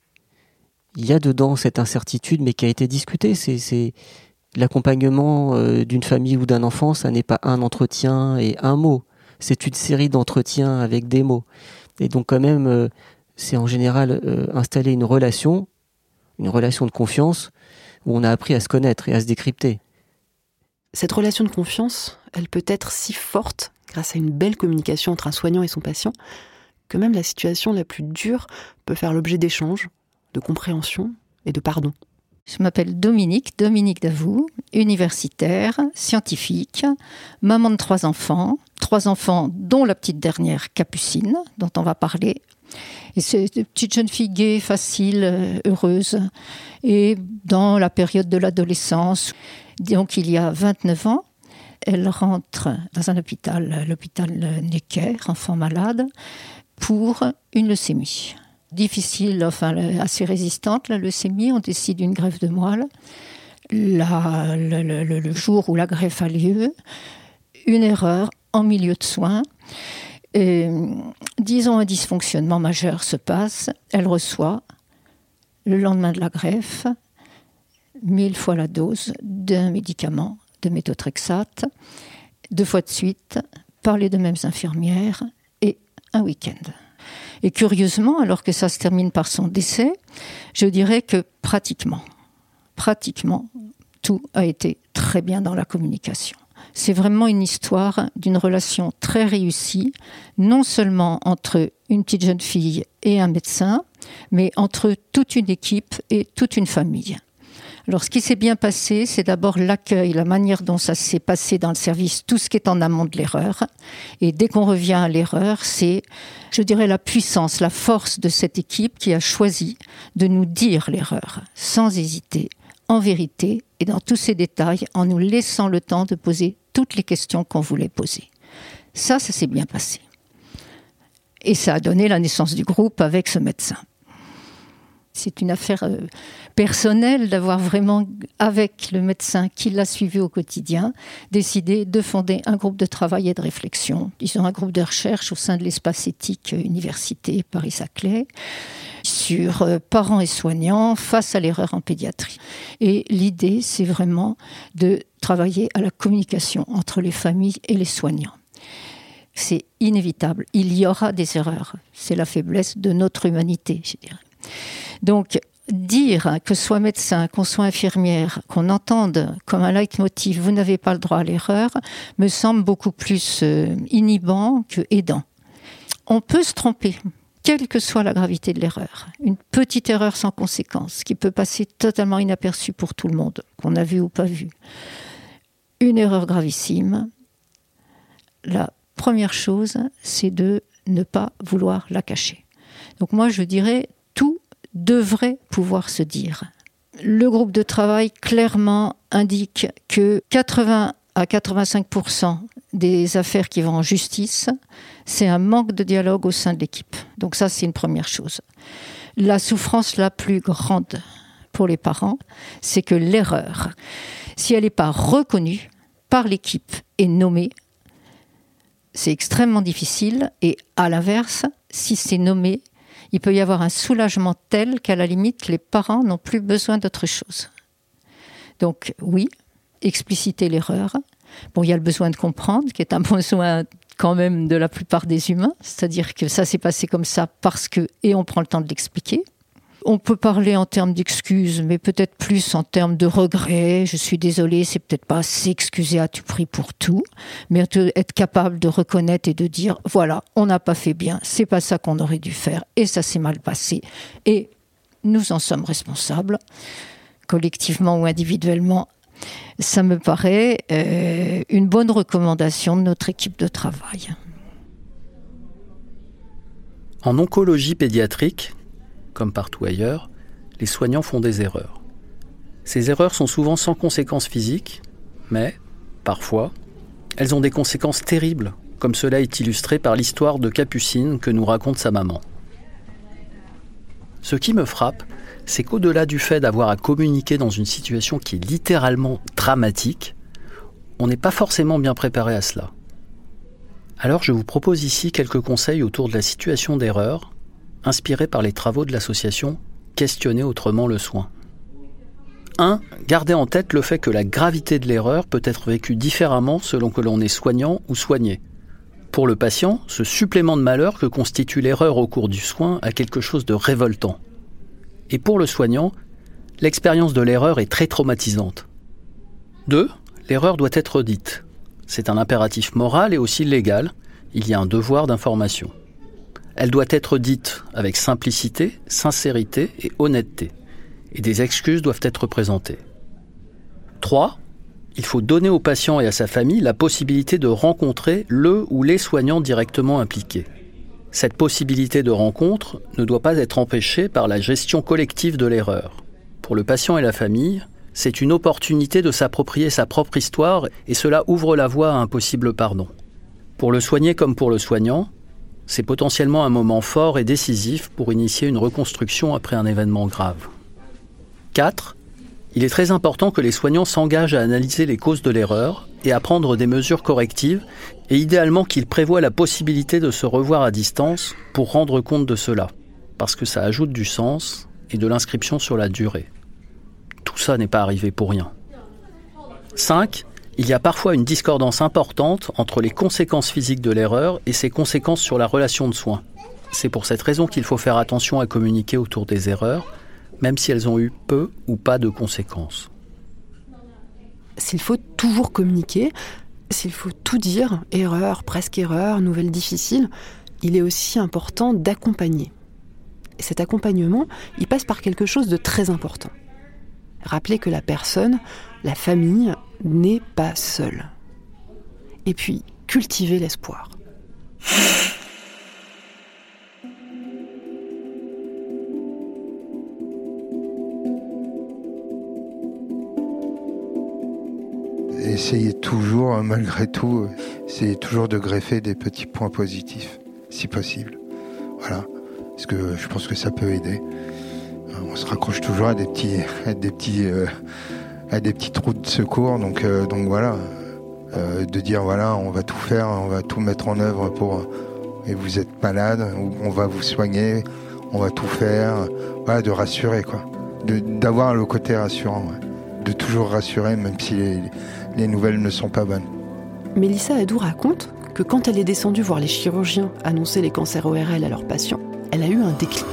il y a dedans cette incertitude, mais qui a été discutée. C'est, c'est l'accompagnement euh, d'une famille ou d'un enfant, ça n'est pas un entretien et un mot. C'est une série d'entretiens avec des mots. Et donc quand même, euh, c'est en général euh, installer une relation, une relation de confiance, où on a appris à se connaître et à se décrypter. Cette relation de confiance, elle peut être si forte, grâce à une belle communication entre un soignant et son patient, que même la situation la plus dure peut faire l'objet d'échanges, de compréhension et de pardon. Je m'appelle Dominique, Dominique Davout, universitaire, scientifique, maman de trois enfants, trois enfants dont la petite dernière Capucine, dont on va parler. Et c'est une petite jeune fille gaie, facile, heureuse, et dans la période de l'adolescence, donc il y a vingt-neuf ans, elle rentre dans un hôpital, l'hôpital Necker, enfant malade, pour une leucémie. Difficile, enfin assez résistante, la leucémie, on décide d'une greffe de moelle. La, le, le, le jour où la greffe a lieu, une erreur en milieu de soins, et, disons un dysfonctionnement majeur se passe, elle reçoit, le lendemain de la greffe, mille fois la dose d'un médicament, de méthotrexate, deux fois de suite, par les deux mêmes infirmières, et un week-end. Et curieusement, alors que ça se termine par son décès, je dirais que pratiquement, pratiquement, tout a été très bien dans la communication. C'est vraiment une histoire d'une relation très réussie, non seulement entre une petite jeune fille et un médecin, mais entre toute une équipe et toute une famille. Alors, ce qui s'est bien passé, c'est d'abord l'accueil, la manière dont ça s'est passé dans le service, tout ce qui est en amont de l'erreur. Et dès qu'on revient à l'erreur, c'est, je dirais, la puissance, la force de cette équipe qui a choisi de nous dire l'erreur, sans hésiter, en vérité, et dans tous ces détails, en nous laissant le temps de poser toutes les questions qu'on voulait poser. Ça, ça s'est bien passé. Et ça a donné la naissance du groupe avec ce médecin. C'est une affaire euh, personnelle d'avoir vraiment, avec le médecin qui l'a suivi au quotidien, décidé de fonder un groupe de travail et de réflexion. Disons un groupe de recherche au sein de l'espace éthique Université Paris-Saclay sur euh, parents et soignants face à l'erreur en pédiatrie. Et l'idée, c'est vraiment de travailler à la communication entre les familles et les soignants. C'est inévitable. Il y aura des erreurs. C'est la faiblesse de notre humanité, je dirais. Donc, dire que soit médecin, qu'on soit infirmière, qu'on entende comme un leitmotiv « vous n'avez pas le droit à l'erreur » me semble beaucoup plus euh, inhibant que aidant. On peut se tromper, quelle que soit la gravité de l'erreur. Une petite erreur sans conséquence, qui peut passer totalement inaperçue pour tout le monde, qu'on a vu ou pas vu. Une erreur gravissime, la première chose, c'est de ne pas vouloir la cacher. Donc moi, je dirais, tout devrait pouvoir se dire. Le groupe de travail clairement indique que quatre-vingts à quatre-vingt-cinq pour cent des affaires qui vont en justice, c'est un manque de dialogue au sein de l'équipe. Donc ça, c'est une première chose. La souffrance la plus grande pour les parents, c'est que l'erreur, si elle n'est pas reconnue par l'équipe et nommée, c'est extrêmement difficile. Et à l'inverse, si c'est nommé, il peut y avoir un soulagement tel qu'à la limite, les parents n'ont plus besoin d'autre chose. Donc oui, expliciter l'erreur. Bon, il y a le besoin de comprendre, qui est un besoin quand même de la plupart des humains. C'est-à-dire que ça s'est passé comme ça parce que... Et on prend le temps de l'expliquer. On peut parler en termes d'excuses, mais peut-être plus en termes de regrets. Je suis désolée, c'est peut-être pas assez excusé à tout prix pour tout, mais être capable de reconnaître et de dire, voilà, on n'a pas fait bien, c'est pas ça qu'on aurait dû faire, et ça s'est mal passé. Et nous en sommes responsables, collectivement ou individuellement. Ça me paraît euh, une bonne recommandation de notre équipe de travail. En oncologie pédiatrique, comme partout ailleurs, les soignants font des erreurs. Ces erreurs sont souvent sans conséquences physiques, mais, parfois, elles ont des conséquences terribles, comme cela est illustré par l'histoire de Capucine que nous raconte sa maman. Ce qui me frappe, c'est qu'au-delà du fait d'avoir à communiquer dans une situation qui est littéralement dramatique, on n'est pas forcément bien préparé à cela. Alors je vous propose ici quelques conseils autour de la situation d'erreur, inspirés par les travaux de l'association Questionner autrement le soin. un. Gardez en tête le fait que la gravité de l'erreur peut être vécue différemment selon que l'on est soignant ou soigné. Pour le patient, ce supplément de malheur que constitue l'erreur au cours du soin a quelque chose de révoltant. Et pour le soignant, l'expérience de l'erreur est très traumatisante. deux. L'erreur doit être dite. C'est un impératif moral et aussi légal. Il y a un devoir d'information. Elle doit être dite avec simplicité, sincérité et honnêteté. Et des excuses doivent être présentées. trois. Il faut donner au patient et à sa famille la possibilité de rencontrer le ou les soignants directement impliqués. Cette possibilité de rencontre ne doit pas être empêchée par la gestion collective de l'erreur. Pour le patient et la famille, c'est une opportunité de s'approprier sa propre histoire et cela ouvre la voie à un possible pardon. Pour le soigné comme pour le soignant, c'est potentiellement un moment fort et décisif pour initier une reconstruction après un événement grave. quatre. Il est très important que les soignants s'engagent à analyser les causes de l'erreur et à prendre des mesures correctives, et idéalement qu'ils prévoient la possibilité de se revoir à distance pour rendre compte de cela, parce que ça ajoute du sens et de l'inscription sur la durée. Tout ça n'est pas arrivé pour rien. cinq. Il y a parfois une discordance importante entre les conséquences physiques de l'erreur et ses conséquences sur la relation de soins. C'est pour cette raison qu'il faut faire attention à communiquer autour des erreurs, même si elles ont eu peu ou pas de conséquences. S'il faut toujours communiquer, s'il faut tout dire, erreur, presque erreur, nouvelle difficile, il est aussi important d'accompagner. Et cet accompagnement, il passe par quelque chose de très important. Rappeler que la personne, la famille, n'est pas seule. Et puis, cultiver l'espoir. Essayez toujours, malgré tout, essayez toujours de greffer des petits points positifs, si possible. Voilà, parce que je pense que ça peut aider. On se raccroche toujours à des petits, à des petits, euh, à des petits trous de secours, donc, euh, donc voilà, euh, de dire voilà, on va tout faire, on va tout mettre en œuvre pour. Et vous êtes malade, on va vous soigner, on va tout faire, voilà, de rassurer quoi, de, d'avoir le côté rassurant, ouais. De toujours rassurer, même si les, les nouvelles ne sont pas bonnes. Mélissa Hadou raconte que quand elle est descendue voir les chirurgiens annoncer les cancers O R L à leurs patients, elle a eu un déclic.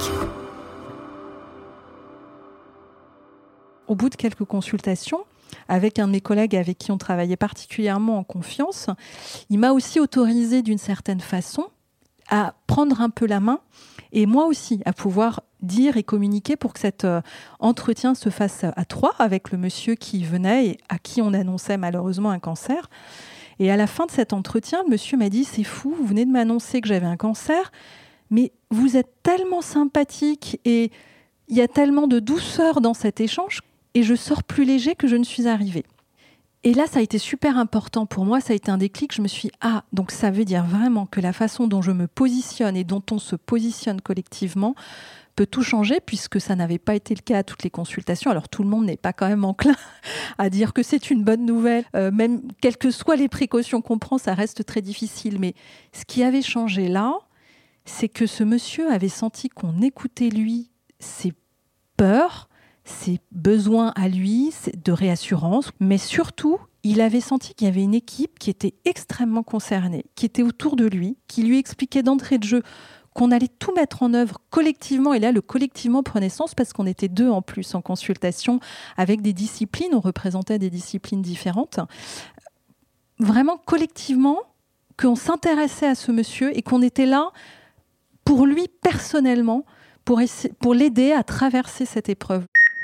Au bout de quelques consultations, avec un de mes collègues avec qui on travaillait particulièrement en confiance, il m'a aussi autorisé d'une certaine façon à prendre un peu la main et moi aussi à pouvoir dire et communiquer pour que cet euh, entretien se fasse à trois avec le monsieur qui venait et à qui on annonçait malheureusement un cancer. Et à la fin de cet entretien, le monsieur m'a dit « C'est fou, vous venez de m'annoncer que j'avais un cancer, mais vous êtes tellement sympathique et il y a tellement de douceur dans cet échange et je sors plus léger que je ne suis arrivée. » Et là, ça a été super important pour moi, ça a été un déclic. Je me suis dit, ah, donc ça veut dire vraiment que la façon dont je me positionne et dont on se positionne collectivement peut tout changer, puisque ça n'avait pas été le cas à toutes les consultations. Alors tout le monde n'est pas quand même enclin à dire que c'est une bonne nouvelle. Euh, même quelles que soient les précautions qu'on prend, ça reste très difficile. Mais ce qui avait changé là, c'est que ce monsieur avait senti qu'on écoutait lui ses peurs, ses besoins à lui de réassurance, mais surtout, il avait senti qu'il y avait une équipe qui était extrêmement concernée, qui était autour de lui, qui lui expliquait d'entrée de jeu qu'on allait tout mettre en œuvre collectivement. Et là, le collectivement prenait sens parce qu'on était deux en plus en consultation avec des disciplines, on représentait des disciplines différentes. Vraiment collectivement, qu'on s'intéressait à ce monsieur et qu'on était là pour lui personnellement, pour, essa- pour l'aider à traverser cette épreuve.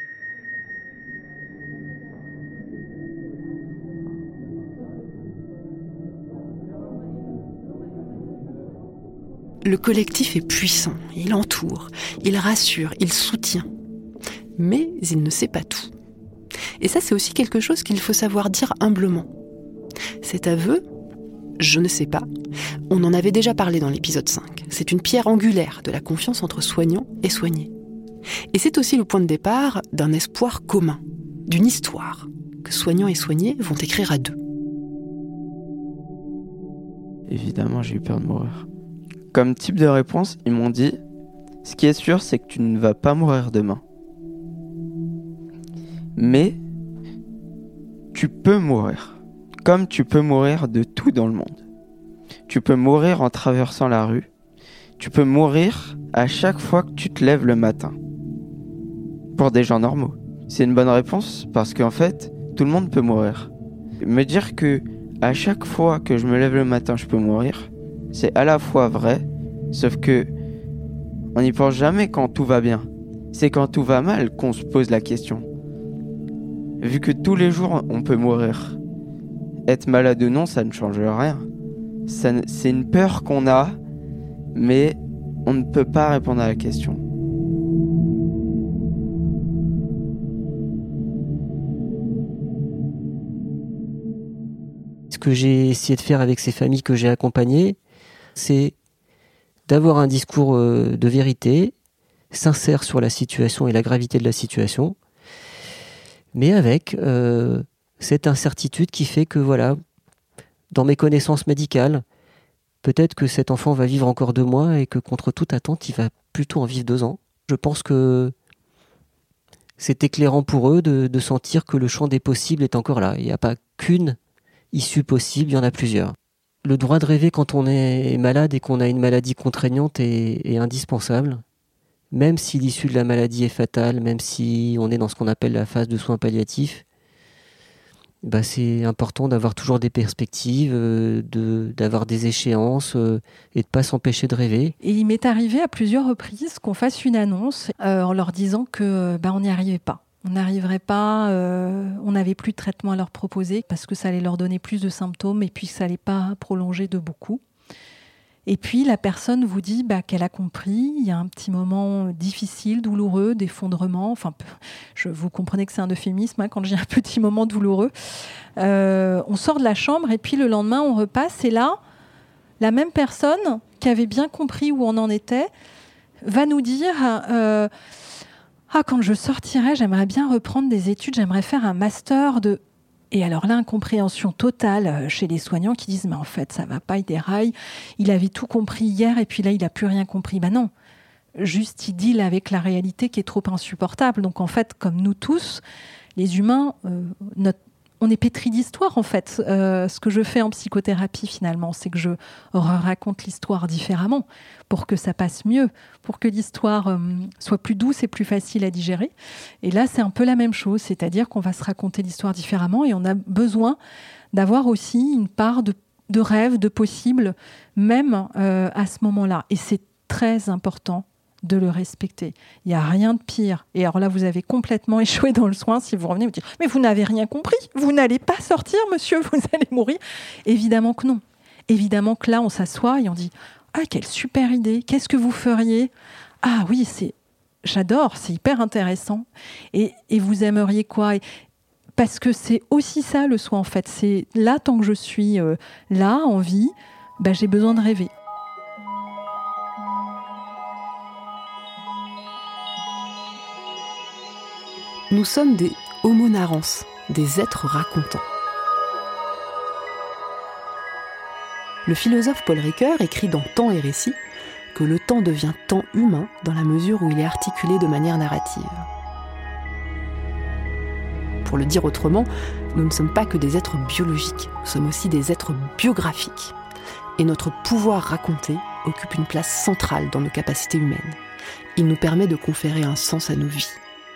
Le collectif est puissant, il entoure, il rassure, il soutient. Mais il ne sait pas tout. Et ça, c'est aussi quelque chose qu'il faut savoir dire humblement. Cet aveu, je ne sais pas, on en avait déjà parlé dans l'épisode cinq. C'est une pierre angulaire de la confiance entre soignants et soignés. Et c'est aussi le point de départ d'un espoir commun, d'une histoire que soignants et soignés vont écrire à deux. Évidemment, j'ai eu peur de mourir. Comme type de réponse, ils m'ont dit « Ce qui est sûr, c'est que tu ne vas pas mourir demain. Mais tu peux mourir, comme tu peux mourir de tout dans le monde. Tu peux mourir en traversant la rue. Tu peux mourir à chaque fois que tu te lèves le matin. Pour des gens normaux. C'est une bonne réponse parce qu'en fait, tout le monde peut mourir. Me dire que à chaque fois que je me lève le matin, je peux mourir, c'est à la fois vrai, sauf que on n'y pense jamais quand tout va bien. C'est quand tout va mal qu'on se pose la question. Vu que tous les jours, on peut mourir. Être malade ou non, ça ne change rien. Ça, c'est une peur qu'on a, mais on ne peut pas répondre à la question. Ce que j'ai essayé de faire avec ces familles que j'ai accompagnées, c'est d'avoir un discours de vérité, sincère sur la situation et la gravité de la situation, mais avec euh, cette incertitude qui fait que, voilà, dans mes connaissances médicales, peut-être que cet enfant va vivre encore deux mois et que, contre toute attente, il va plutôt en vivre deux ans. Je pense que c'est éclairant pour eux de, de sentir que le champ des possibles est encore là. Il n'y a pas qu'une issue possible, il y en a plusieurs. Le droit de rêver quand on est malade et qu'on a une maladie contraignante est, est indispensable. Même si l'issue de la maladie est fatale, même si on est dans ce qu'on appelle la phase de soins palliatifs, bah c'est important d'avoir toujours des perspectives, euh, de, d'avoir des échéances euh, et de ne pas s'empêcher de rêver. Et il m'est arrivé à plusieurs reprises qu'on fasse une annonce euh, en leur disant que bah, on n'y arrivait pas. On n'arriverait pas, euh, on n'avait plus de traitement à leur proposer parce que ça allait leur donner plus de symptômes et puis que ça n'allait pas prolonger de beaucoup. Et puis la personne vous dit bah, qu'elle a compris, il y a un petit moment difficile, douloureux, d'effondrement. Enfin, je, vous comprenez que c'est un euphémisme hein, quand j'ai un petit moment douloureux. Euh, on sort de la chambre et puis le lendemain on repasse et là, la même personne qui avait bien compris où on en était va nous dire euh, ah quand je sortirai, j'aimerais bien reprendre des études, j'aimerais faire un master de... Et alors là, incompréhension totale chez les soignants qui disent « mais en fait, ça va pas, il déraille, il avait tout compris hier et puis là, il n'a plus rien compris ». Ben non, juste il deal avec la réalité qui est trop insupportable. Donc en fait, comme nous tous, les humains, euh, notre, on est pétris d'histoire en fait. Euh, ce que je fais en psychothérapie finalement, c'est que je raconte l'histoire différemment pour que ça passe mieux, pour que l'histoire euh, soit plus douce et plus facile à digérer. Et là, c'est un peu la même chose, c'est-à-dire qu'on va se raconter l'histoire différemment et on a besoin d'avoir aussi une part de, de rêve, de possible, même euh, à ce moment-là. Et c'est très important de le respecter. Il n'y a rien de pire. Et alors là, vous avez complètement échoué dans le soin si vous revenez vous dites « mais vous n'avez rien compris, vous n'allez pas sortir, monsieur, vous allez mourir ». Évidemment que non. Évidemment que là, on s'assoit et on dit « ah, quelle super idée, qu'est-ce que vous feriez ?»« Ah oui, c'est, j'adore, c'est hyper intéressant. Et, et vous aimeriez quoi ?» Parce que c'est aussi ça le soin en fait. C'est là, tant que je suis euh, là, en vie, bah, j'ai besoin de rêver. Nous sommes des homo narrans, des êtres racontants. Le philosophe Paul Ricoeur écrit dans Temps et récit que le temps devient temps humain dans la mesure où il est articulé de manière narrative. Pour le dire autrement, nous ne sommes pas que des êtres biologiques, nous sommes aussi des êtres biographiques. Et notre pouvoir raconter occupe une place centrale dans nos capacités humaines. Il nous permet de conférer un sens à nos vies.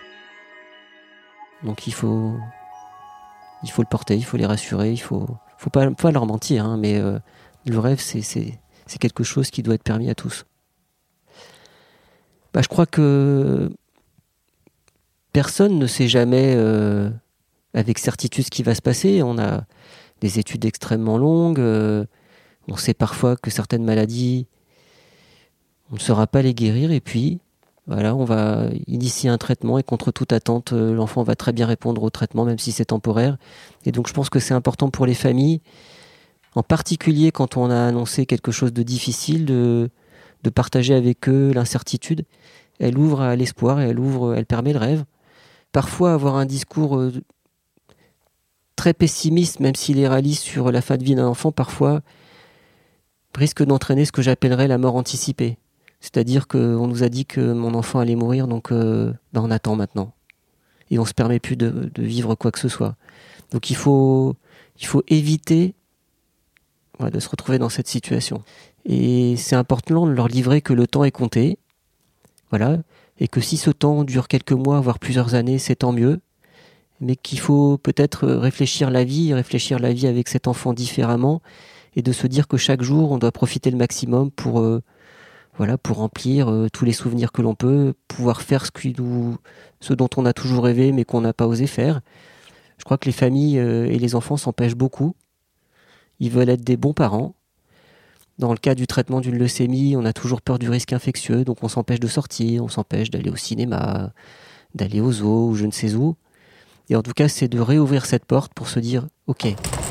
Donc il faut, il faut le porter, il faut les rassurer, il faut, faut pas, faut pas leur mentir, hein, mais euh, le rêve, c'est, c'est, c'est quelque chose qui doit être permis à tous. Bah, je crois que personne ne sait jamais euh, avec certitude ce qui va se passer. On a des études extrêmement longues, euh, on sait parfois que certaines maladies, on ne saura pas les guérir, et puis voilà, on va initier un traitement et contre toute attente, l'enfant va très bien répondre au traitement, même si c'est temporaire. Et donc je pense que c'est important pour les familles, en particulier quand on a annoncé quelque chose de difficile, de, de partager avec eux l'incertitude elle ouvre à l'espoir et elle ouvre, elle permet le rêve. Parfois, avoir un discours euh, très pessimiste, même s'il est réaliste sur la fin de vie d'un enfant, parfois risque d'entraîner ce que j'appellerais la mort anticipée. C'est-à-dire qu'on nous a dit que mon enfant allait mourir, donc euh, ben on attend maintenant. Et on ne se permet plus de, de vivre quoi que ce soit. Donc il faut, il faut éviter ouais, de se retrouver dans cette situation. Et c'est important de leur livrer que le temps est compté, voilà, et que si ce temps dure quelques mois, voire plusieurs années, c'est tant mieux, mais qu'il faut peut-être réfléchir la vie, réfléchir la vie avec cet enfant différemment, et de se dire que chaque jour, on doit profiter le maximum pour, euh, voilà, pour remplir euh, tous les souvenirs que l'on peut, pouvoir faire ce, qui nous, ce dont on a toujours rêvé, mais qu'on n'a pas osé faire. Je crois que les familles euh, et les enfants s'empêchent beaucoup. Ils veulent être des bons parents. Dans le cas du traitement d'une leucémie, on a toujours peur du risque infectieux, donc on s'empêche de sortir, on s'empêche d'aller au cinéma, d'aller au zoo, ou je ne sais où. Et en tout cas, c'est de réouvrir cette porte pour se dire « Ok,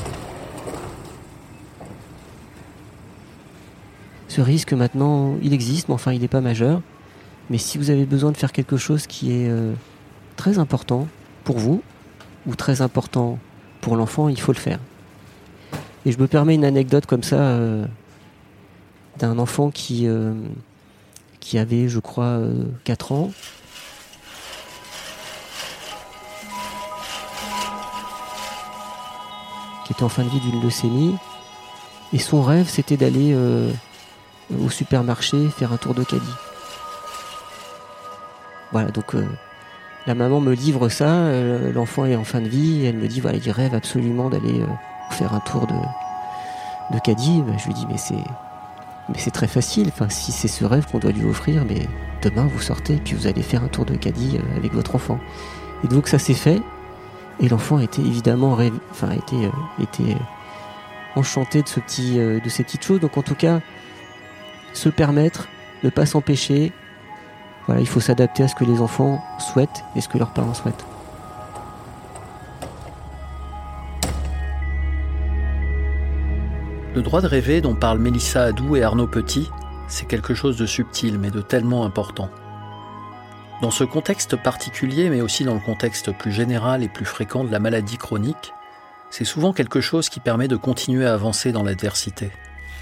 ce risque maintenant, il existe, mais enfin il n'est pas majeur. Mais si vous avez besoin de faire quelque chose qui est euh, très important pour vous, ou très important pour l'enfant, il faut le faire. » Et je me permets une anecdote comme ça euh, d'un enfant qui, euh, qui avait, je crois, euh, quatre ans. Qui était en fin de vie d'une leucémie. Et son rêve, c'était d'aller euh, au supermarché faire un tour de caddie. Voilà, donc euh, la maman me livre ça, euh, l'enfant est en fin de vie, et elle me dit, voilà, il rêve absolument d'aller... Euh, faire un tour de, de caddie. Ben, je lui dis mais c'est, mais c'est très facile, enfin, si c'est ce rêve qu'on doit lui offrir, mais demain vous sortez puis vous allez faire un tour de caddie avec votre enfant. Et donc ça s'est fait, et l'enfant était évidemment rêve, enfin, était, euh, était enchanté de, ce petit, euh, de ces petites choses. Donc en tout cas, se permettre, ne pas s'empêcher, voilà, il faut s'adapter à ce que les enfants souhaitent et ce que leurs parents souhaitent. Le droit de rêver dont parlent Mélissa Hadou et Arnaud Petit, c'est quelque chose de subtil mais de tellement important. Dans ce contexte particulier, mais aussi dans le contexte plus général et plus fréquent de la maladie chronique, c'est souvent quelque chose qui permet de continuer à avancer dans l'adversité.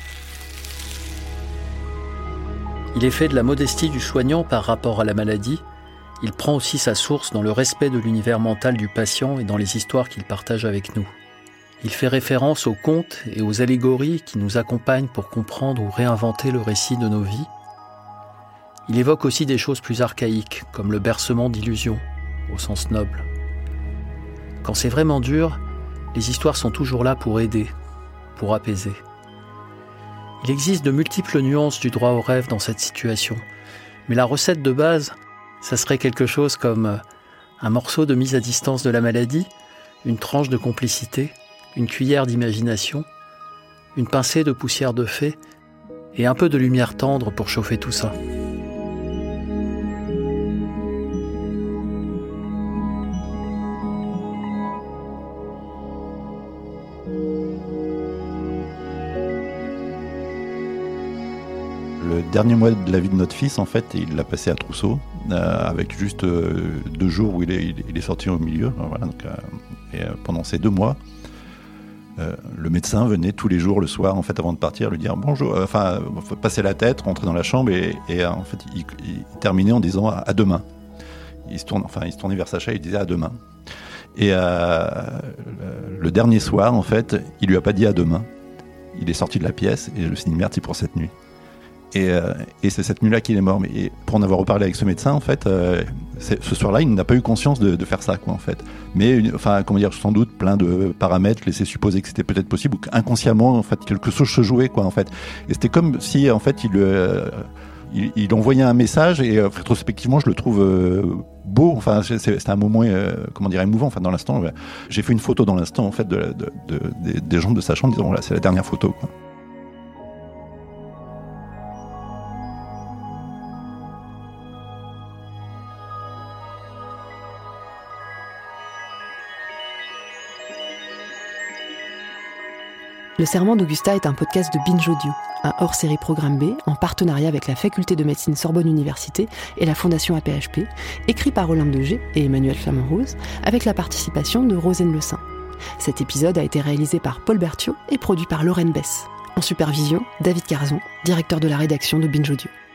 Il est fait de la modestie du soignant par rapport à la maladie. Il prend aussi sa source dans le respect de l'univers mental du patient et dans les histoires qu'il partage avec nous. Il fait référence aux contes et aux allégories qui nous accompagnent pour comprendre ou réinventer le récit de nos vies. Il évoque aussi des choses plus archaïques, comme le bercement d'illusions, au sens noble. Quand c'est vraiment dur, les histoires sont toujours là pour aider, pour apaiser. Il existe de multiples nuances du droit au rêve dans cette situation, mais la recette de base, ça serait quelque chose comme un morceau de mise à distance de la maladie, une tranche de complicité, une cuillère d'imagination, une pincée de poussière de fée et un peu de lumière tendre pour chauffer tout ça. Le dernier mois de la vie de notre fils, en fait, il l'a passé à Trousseau, euh, avec juste euh, deux jours où il est, il est sorti au milieu. Voilà, donc, euh, et euh, pendant ces deux mois, Euh, le médecin venait tous les jours le soir, en fait, avant de partir, lui dire bonjour, euh, enfin, euh, passer la tête, rentrer dans la chambre, et, et euh, en fait, il, il terminait en disant à, à demain. Il se tourne, enfin, il se tournait vers Sacha, il disait à demain. Et euh, le dernier soir, en fait, il lui a pas dit à demain. Il est sorti de la pièce et je me suis dit merde, c'est pour cette nuit. Et, euh, et c'est cette nuit-là qu'il est mort. Mais et pour en avoir reparlé avec ce médecin, en fait, euh, ce soir-là, il n'a pas eu conscience de, de faire ça, quoi, en fait. Mais, enfin, comment dire, sans doute, plein de paramètres laissaient supposer que c'était peut-être possible, ou qu'inconsciemment, en fait, quelque chose se jouait, quoi, en fait. Et c'était comme si, en fait, il, euh, il, il envoyait un message, et euh, rétrospectivement, je le trouve euh, beau. Enfin, c'est, c'est un moment, euh, comment dire, émouvant. Enfin, dans l'instant, ouais. J'ai fait une photo dans l'instant, en fait, de, de, de, de, des gens de sa chambre, disant, voilà, c'est la dernière photo, quoi. Le Serment d'Augusta est un podcast de Binge Audio, un hors-série Programme B en partenariat avec la Faculté de médecine Sorbonne Université et la Fondation A P H P, écrit par Olympe de G et Emmanuel Flamand-Rose, avec la participation de Rosane Le Saint. Cet épisode a été réalisé par Paul Berthiaud et produit par Lorraine Bess. En supervision, David Carzon, directeur de la rédaction de Binge Audio.